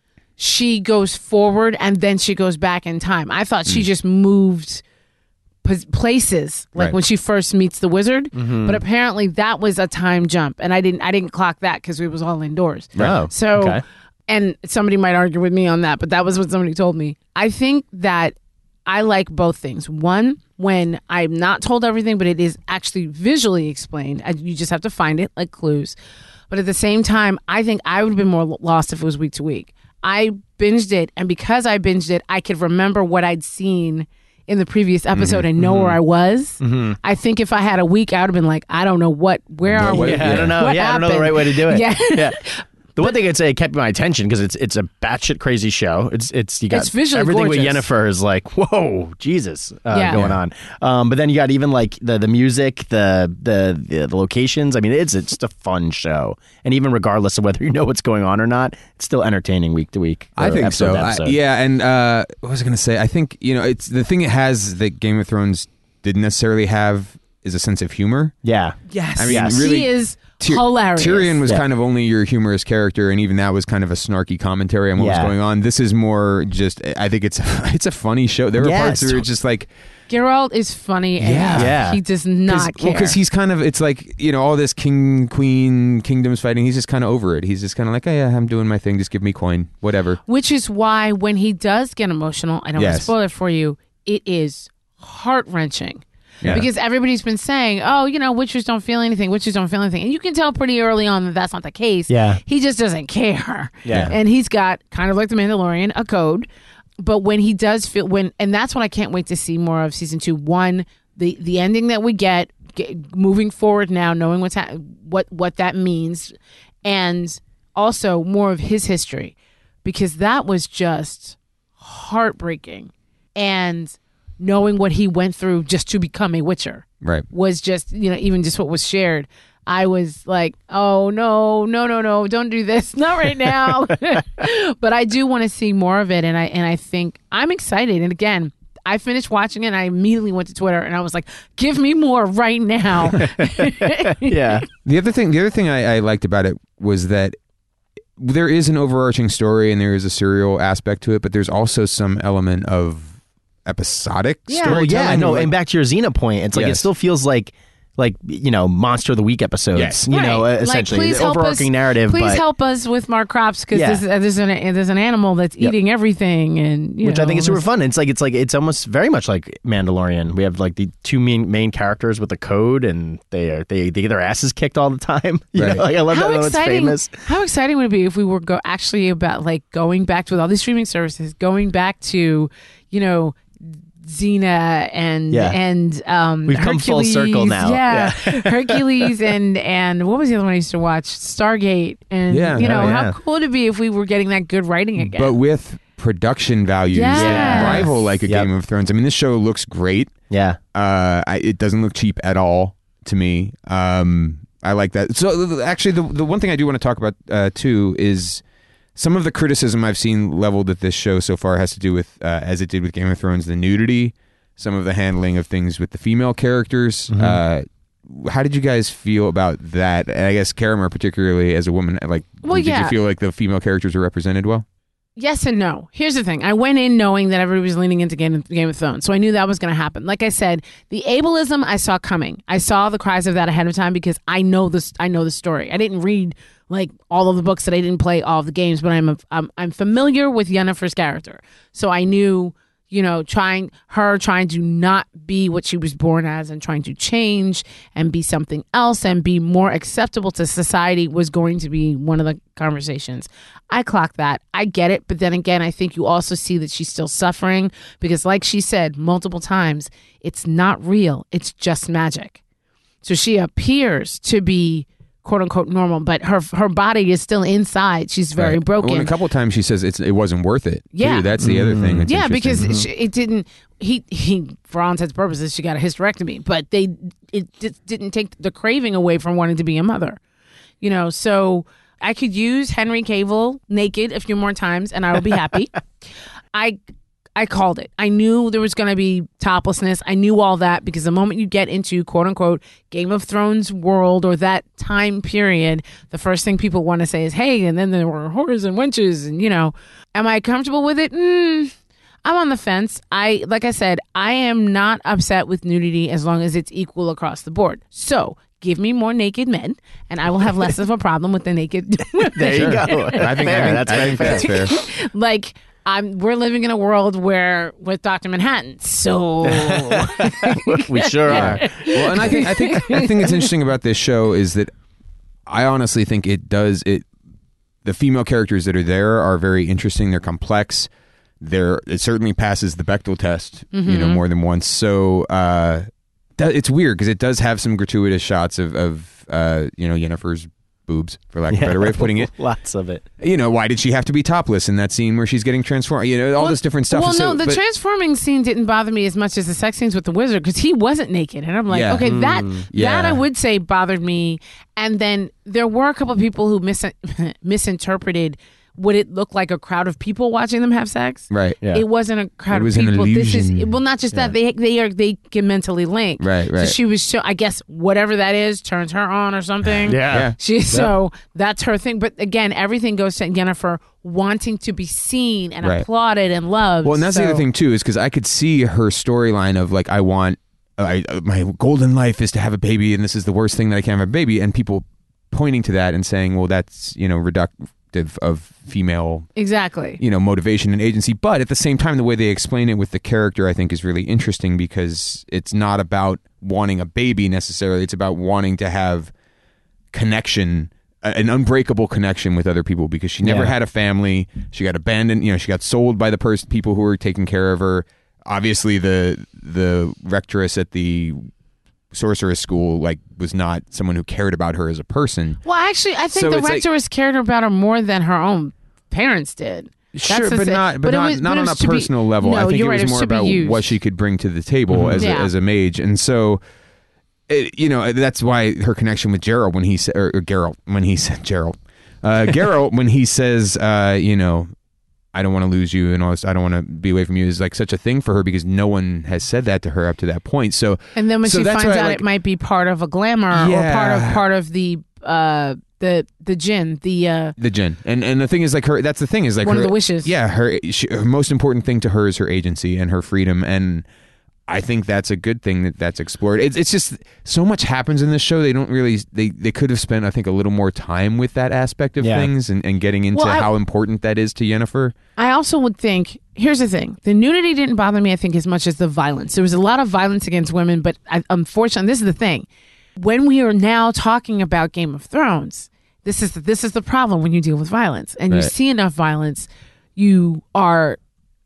she goes forward and then she goes back in time. I thought she just moved pos- places like Right. when she first meets the wizard, but apparently that was a time jump, and I didn't I didn't clock that because we was all indoors. Oh, So, okay. and somebody might argue with me on that, but that was what somebody told me. I think that I like both things. One, when I'm not told everything, but it is actually visually explained. I, you just have to find it, like clues. But at the same time, I think I would have been more lost if it was week to week. I binged it, and because I binged it, I could remember what I'd seen in the previous episode and know where I was. I think if I had a week, I would have been like, I don't know what, where are we? Yeah, I don't know. What yeah, I don't know the happened? right way to do it. Yeah. yeah. The one thing I'd say it kept my attention because it's it's a batshit crazy show. It's it's you got It's visually everything with gorgeous. Yennefer is like whoa Jesus uh, Yeah. going on. Um, but then you got even like the the music, the, the the the locations. I mean, it's it's just a fun show. And even regardless of whether you know what's going on or not, it's still entertaining week to week. I or think episode so. to I, episode. yeah, and uh, what was I going to say? I think you know, it's the thing it has that Game of Thrones didn't necessarily have is a sense of humor. yeah. Yes. I mean, Yes. really, She is Tyr- hilarious. Tyrion was Yeah. kind of only your humorous character, and even that was kind of a snarky commentary on what Yeah. was going on. This is more just. I think it's it's a funny show. There are Yeah, parts it's where it's just like. Geralt is funny and Yeah. Yeah. he does not care. Because he's kind of, it's like, you know, all this king, queen, kingdoms fighting, he's just kind of over it. He's just kind of like, oh, yeah, I'm doing my thing. Just give me coin, whatever. Which is why when he does get emotional, I don't want to Yes. spoil it for you, it is heart wrenching. Yeah. Because everybody's been saying, oh, you know, witchers don't feel anything, witchers don't feel anything. And you can tell pretty early on that that's not the case. Yeah. He just doesn't care. Yeah. And he's got, kind of like the Mandalorian, a code. But when he does feel, when, and that's what I can't wait to see more of season two. One, the, the ending that we get, get moving forward now, knowing what's ha- what, what that means. And also more of his history, because that was just heartbreaking. And knowing what he went through just to become a witcher Right. was just, you know, even just what was shared. I was like, oh, no, no, no, no, don't do this. Not right now. But I do want to see more of it. And I, and I think I'm excited. And again, I finished watching it and I immediately went to Twitter and I was like, give me more right now. Yeah. The other thing, the other thing I, I liked about it was that there is an overarching story and there is a serial aspect to it, but there's also some element of episodic Yeah. Well, storytelling. yeah, no, like- and back to your Xena point, it's like it Yes. still feels like like you know Monster of the Week episodes. Yes. You know, Right. essentially like, please the help overarching us, narrative. Please but, help us with Mark Crops because Yeah. there's, there's an there's an animal that's Yep. eating everything, and you which I know, think is super there's- fun. It's like it's like it's almost very much like Mandalorian. We have like the two main main characters with the code, and they are they they get their asses kicked all the time. You Right. know, like I love How that when it's exciting! famous. How exciting would it be if we were go actually about like going back to with all these streaming services, going back to, you know, Xena and Yeah. and um, We've come full Hercules. circle now. Yeah, Hercules and and what was the other one I used to watch? Stargate. And Yeah. you know, Oh, yeah. how cool would it be if we were getting that good writing again? but with production values Yes. that rival like a Yep. Game of Thrones. I mean, this show looks great. Yeah, Uh, I, it doesn't look cheap at all to me. Um, I like that. So th- actually, the the one thing I do want to talk about uh, too is some of the criticism I've seen leveled at this show so far has to do with, uh, as it did with Game of Thrones, the nudity, some of the handling of things with the female characters. Uh, how did you guys feel about that? And I guess Karamar, particularly as a woman, like, Well, did yeah. you feel like the female characters were represented well? Yes and no. Here's the thing. I went in knowing that everybody was leaning into Game of, Game of Thrones, so I knew that was going to happen. Like I said, the ableism I saw coming. I saw the cries of that ahead of time because I know this. I know the story. I didn't read like all of the books that I didn't play all of the games, but I'm a, I'm I'm familiar with Yennefer's character. So I knew, you know, trying her trying to not be what she was born as and trying to change and be something else and be more acceptable to society was going to be one of the conversations. I clock that. I get it. But then again, I think you also see that she's still suffering because, like she said multiple times, it's not real. It's just magic. So she appears to be quote unquote normal, but her her body is still inside. She's very Right. broken. Well, and a couple of times she says it's, it wasn't worth it. Yeah. too. That's the other thing. That's yeah, interesting. because she, it didn't. He he for all intents and purposes, she got a hysterectomy, but they it just didn't take the craving away from wanting to be a mother. You know, so I could use Henry Cavill naked a few more times, and I would be happy. I. I called it. I knew there was going to be toplessness. I knew all that because the moment you get into quote unquote Game of Thrones world or that time period, the first thing people want to say is, hey, and then there were whores and wenches. And, you know, am I comfortable with it? Mm, I'm on the fence. I, like I said, I am not upset with nudity as long as it's equal across the board. So give me more naked men and I will have less of a problem with the naked women. There you go. I think, Fair. I think That's I very think fair. that's fair. Like, I'm, we're living in a world where with Doctor Manhattan, so We sure are. Well, and I think I think I think it's interesting about this show is that I honestly think it does it. The female characters that are there are very interesting. They're complex. They're it certainly passes the Bechdel test, Mm-hmm. you know, more than once. So uh, that, it's weird because it does have some gratuitous shots of of uh, you know Yennefer's boobs, for lack of a better way of putting it. Lots of it. You know, why did she have to be topless in that scene where she's getting transformed? You know, all this different stuff. Well, So- no, the but- transforming scene didn't bother me as much as the sex scenes with the wizard because he wasn't naked, and I'm like, Yeah. okay, that yeah. that I would say bothered me. And then there were a couple of people who mis- misinterpreted what it looked like a crowd of people watching them have sex. Right. Yeah. It wasn't a crowd It was of an people. This is illusion. well, not just that they they are they can mentally link. Right, right. So she was show. I guess whatever that is turns her on or something. Yeah. She so that's her thing. But again, everything goes to Yennefer wanting to be seen and Right. applauded and loved. Well, and that's the So- other thing too, is because I could see her storyline of like, I want, I, uh, my golden life is to have a baby, and this is the worst thing that I can have a baby, and people pointing to that and saying, well, that's you know reductive of female, Exactly. you know, motivation and agency. But at the same time, the way they explain it with the character, I think, is really interesting because it's not about wanting a baby necessarily. It's about wanting to have connection. An unbreakable connection with other people because she never Yeah. had a family. She got abandoned. You know, she got sold by the person, people who were taking care of her. Obviously, the the rectoress at the sorceress school like was not someone who cared about her as a person. Well, actually, I think So the it's like- rectoress cared about her more than her own parents did. That's Sure, the but thing. not, but, it not, was- not but it on was a to be- personal level. No, I think you're it right, was it more should be about used. what she could bring to the table as Yeah. a, as a mage, and so. It, you know that's why her connection with Gerald when he said or, or Geralt when he said Gerald, uh, Geralt when he says uh, you know I don't want to lose you and all this I don't want to be away from you is like such a thing for her because no one has said that to her up to that point. So And then when so she that's finds why I out like- it might be part of a glamour or Yeah. part of part of the uh the the djinn, the uh the djinn and and the thing is like her that's the thing is like One her, of the wishes. yeah her, she, her most important thing to her is her agency and her freedom, and I think that's a good thing that that's explored. It's it's just so much happens in this show. They don't really they they could have spent I think a little more time with that aspect of Yeah. things and, and getting into Well, I- how important that is to Yennefer. I also would think, here's the thing. The nudity didn't bother me, I think, as much as the violence. There was a lot of violence against women, but I, unfortunately, this is the thing. When we are now talking about Game of Thrones, this is this is the problem when you deal with violence. And you Right. see enough violence, you are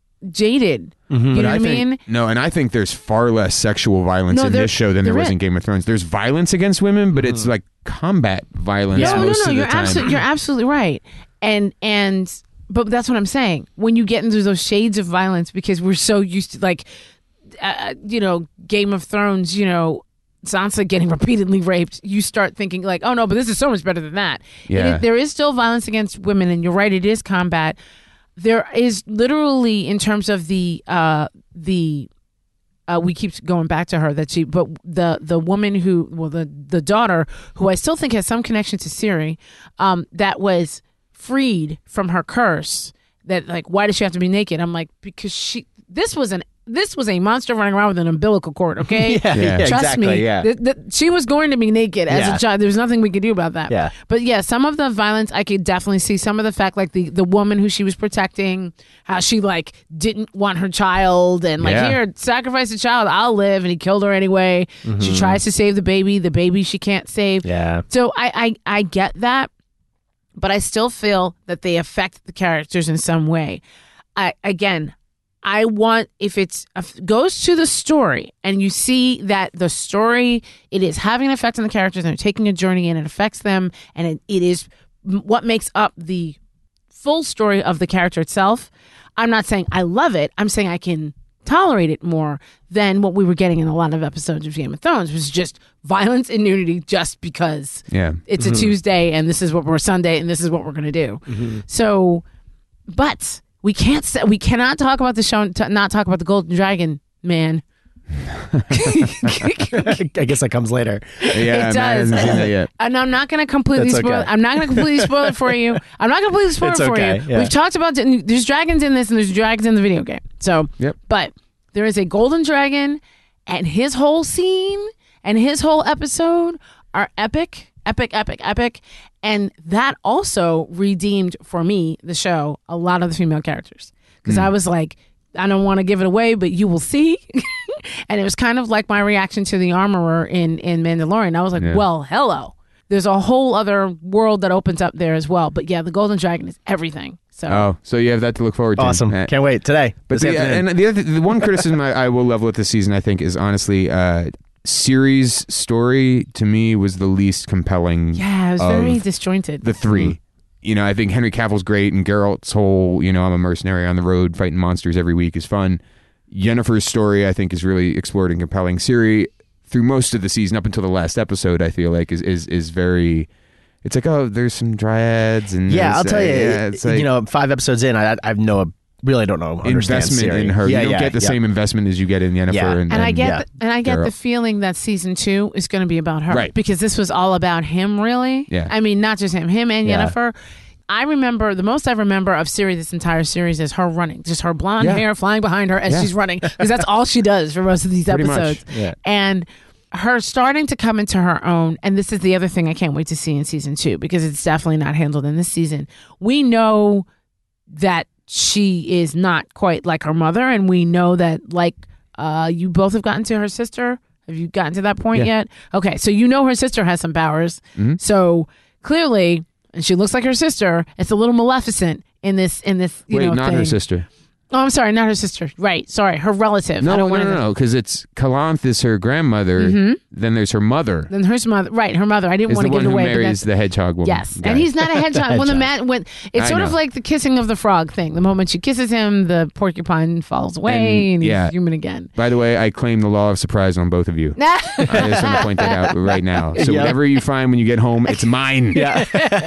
jaded. You know But what I think, mean? No, and I think there's far less sexual violence No, in there- this show than there there was is. in Game of Thrones. There's violence against women, but it's like combat violence No, no, most no. of You're the time. absolutely, you're absolutely right. And and but that's what I'm saying. When you get into those shades of violence, because we're so used to like, uh, you know, Game of Thrones, you know, Sansa getting repeatedly raped, you start thinking like, oh no, but this is so much better than that. Yeah. It is- there is still violence against women, and you're right, it is combat. There is literally, in terms of the uh, the uh, we keep going back to her that she, but the the woman who, well, the the daughter who I still think has some connection to Ciri, um, that was freed from her curse. That like, why does she have to be naked? I'm like, because she. This was an this was a monster running around with an umbilical cord, okay? Yeah, yeah, Trust exactly, me, yeah. th- th- she was going to be naked as Yeah. a child. There was nothing we could do about that. Yeah. But yeah, some of the violence I could definitely see. Some of the fact, like the, the woman who she was protecting, how she like didn't want her child and like, Yeah. here, sacrifice the child, I'll live. And he killed her anyway. She tries to save the baby. The baby she can't save. Yeah. So I, I, I get that, but I still feel that they affect the characters in some way. I again, I want if it's if it goes to the story and you see that the story it is having an effect on the characters and they're taking a journey and it affects them and it, it is what makes up the full story of the character itself. I'm not saying I love it. I'm saying I can tolerate it more than what we were getting in a lot of episodes of Game of Thrones, which was just violence and nudity just because Yeah. it's a Tuesday and this is what we're Sunday and this is what we're going to do. So, but we can't say, we cannot talk about the show, t- not talk about the Golden Dragon, man. I guess that comes later. Yeah, It Matt does. hasn't seen that yet. And I'm not going to completely That's spoil. okay. I'm not going to completely spoil it for you. I'm not going to completely spoil It's it for okay, you. yeah. We've talked about there's dragons in this and there's dragons in the video game. So, Yep. but there is a golden dragon, and his whole scene and his whole episode are epic, epic, epic, epic, and that also redeemed for me the show a lot of the female characters because I was like, I don't want to give it away, but you will see. And it was kind of like my reaction to the armorer in, in Mandalorian. I was like, Yeah. well, hello. There's a whole other world that opens up there as well. But yeah, the Golden Dragon is everything. So Oh, so you have that to look forward to. Awesome. Uh, Can't wait. Today. But this the, afternoon. and the other, the one criticism I, I will level with this season, I think, is honestly, uh, series story to me was the least compelling. yeah, it was of very disjointed. the three. You know, I think Henry Cavill's great, and Geralt's whole, you know, I'm a mercenary on the road fighting monsters every week is fun. Yennefer's story, I think, is really explored and compelling. Ciri, through most of the season, up until the last episode, I feel like is is is very. It's like, oh, there's some dryads and yeah, there's, I'll tell uh, you. yeah, it's like you know, five episodes in, I, I have no, really don't know. Understand investment Ciri. in her. Yeah, you don't yeah, get the yeah. same investment as you get in Yennefer. Yeah. And, and I get yeah. the, and I get the Geralt. feeling that season two is going to be about her, Right. Because this was all about him, really. Yeah. I mean, not just him, him and Yeah. Yennefer. I remember the most I remember of Ciri this entire series is her running, just her blonde Yeah. hair flying behind her as Yeah. she's running, because that's all she does for most of these Pretty much. episodes. Yeah. And her starting to come into her own, and this is the other thing I can't wait to see in season two, because it's definitely not handled in this season. We know that she is not quite like her mother, and we know that, like, uh, you both have gotten to her sister. Have you gotten to that point Yeah. yet? Okay, so you know her sister has some powers. Mhm. So clearly, and she looks like her sister. It's a little Maleficent in this in this you Wait, know not thing. her sister. Oh, I'm sorry, not her sister. Right, sorry, her relative. No, I don't no, want no, to. no, because it's Kalanth is her grandmother. Mhm. Then there's her mother. Then her mother, right? Her mother. I didn't Is want the to one give it who away. but marries that's, the hedgehog woman. yes, guy. and he's not a hedgehog. when the man, when it's I sort of know. like the kissing of the frog thing. The moment she kisses him, the porcupine falls away, And, and, he's yeah. human again. By the way, I claim the law of surprise on both of you. I just want to point that out right now. So Yeah. whatever you find when you get home, it's mine. Yeah.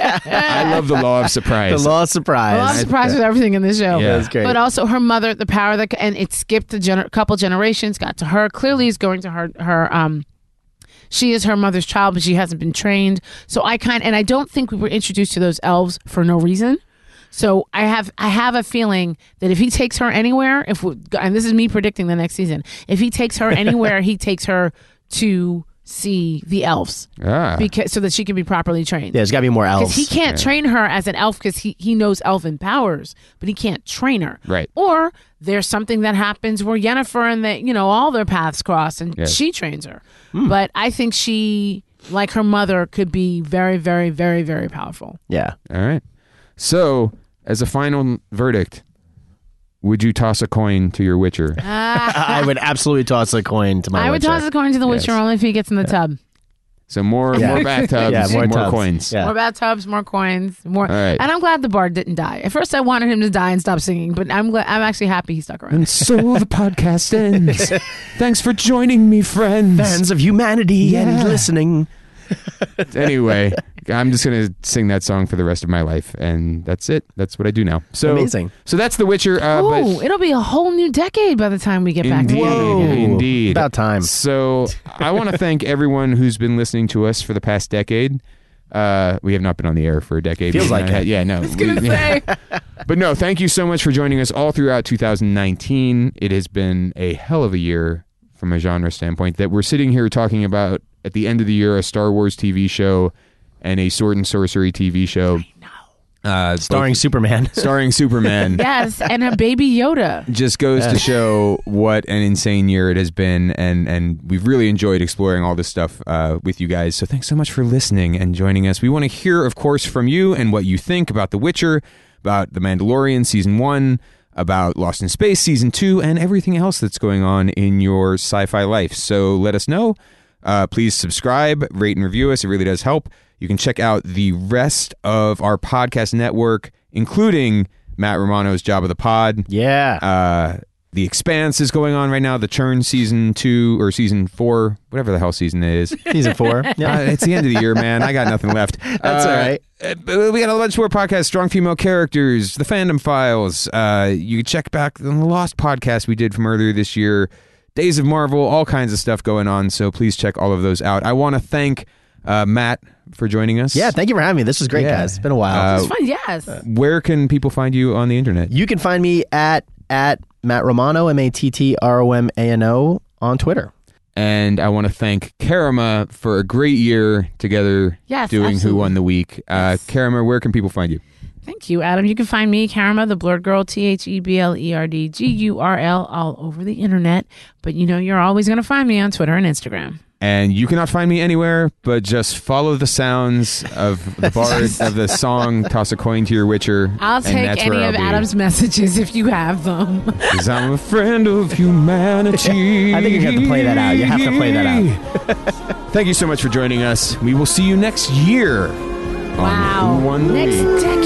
I love the law of the surprise. law of surprise. Well, I'm surprised with everything in this show. Yeah. That's great. But also her mother, the power that, and it skipped a gener- couple generations, got to her. Clearly, is going to her. Her um, she is her mother's child, but she hasn't been trained. So I kind and I don't think we were introduced to those elves for no reason. So I have I have a feeling that if he takes her anywhere, if we, and this is me predicting the next season, if he takes her anywhere, he takes her to see the elves ah. because so that she can be properly trained. yeah, there's got to be more elves. Because he can't Yeah. train her as an elf because he, he knows elven powers, but he can't train her. Right. Or there's something that happens where Yennefer and the, you know, all their paths cross and Yeah. she trains her. But I think she, like her mother, could be very, very, very, very powerful. Yeah. All right. So, as a final verdict, would you toss a coin to your Witcher? I would absolutely toss a coin to my I would Witcher. toss a coin to the Witcher Yes. only if he gets in the tub. So more, Yeah. more bathtubs, Yeah, more more, tubs. coins. Yeah. More bathtubs, more coins, more. All right. And I'm glad the bard didn't die. At first, I wanted him to die and stop singing, but I'm glad, I'm actually happy he stuck around. And so the podcast ends. Thanks for joining me, friends. Fans of humanity Yeah. and listening. Anyway, I'm just gonna sing that song for the rest of my life, and that's it. That's what I do now. So Amazing. So that's The Witcher. Uh, Oh, but it'll be a whole new decade by the time we get back Indeed. together. Whoa. again. Indeed. About time. So I want to thank everyone who's been listening to us for the past decade. Uh, we have not been on the air for a decade. Feels We've like not had- it. Yeah, no. I was gonna we- say. But no, thank you so much for joining us all throughout two thousand nineteen. It has been a hell of a year from a genre standpoint that we're sitting here talking about at the end of the year, a Star Wars T V show and a Sword and Sorcery T V show. Uh, Starring both, Superman. Starring Superman. Yes, and a baby Yoda. Just goes to show what an insane year it has been, and, and we've really enjoyed exploring all this stuff uh, with you guys. So thanks so much for listening and joining us. We want to hear, of course, from you and what you think about The Witcher, about The Mandalorian Season one, about Lost in Space Season two, and everything else that's going on in your sci-fi life. So let us know. Uh, please subscribe, rate, and review us. It really does help. You can check out the rest of our podcast network, including Matt Romano's Job of the Pod. Yeah. Uh, The Expanse is going on right now. The Churn Season two or Season four, whatever the hell season it is. Season four. Yeah. Uh, it's the end of the year, man. I got nothing left. That's uh, all right. Uh, we got a bunch more podcasts, Strong Female Characters, The Fandom Files. Uh, you can check back on the Lost podcast we did from earlier this year. Days of Marvel, all kinds of stuff going on. So please check all of those out. I want to thank uh, Matt for joining us. Yeah, thank you for having me. This was great, Yeah. guys. It's been a while. Uh, It's fun, yes. Where can people find you on the internet? You can find me at at Matt Romano, M A T T R O M A N O, on Twitter. And I want to thank Karama for a great year together Yes, doing absolutely. Who Won the Week. Uh, Yes. Karama, where can people find you? Thank you, Adam. You can find me, Karama, the Blurred Girl, T H E B L E R D G U R L, all over the internet. But you know, you're always going to find me on Twitter and Instagram. And you cannot find me anywhere, but just follow the sounds of the bard of the song "Toss a Coin to Your Witcher." I'll and take that's any where of I'll be. Adam's messages if you have them. 'Cause I'm a friend of humanity. I think you have to play that out. You have to play that out. Thank you so much for joining us. We will see you next year. Wow. On Who Won the Next Week. decade.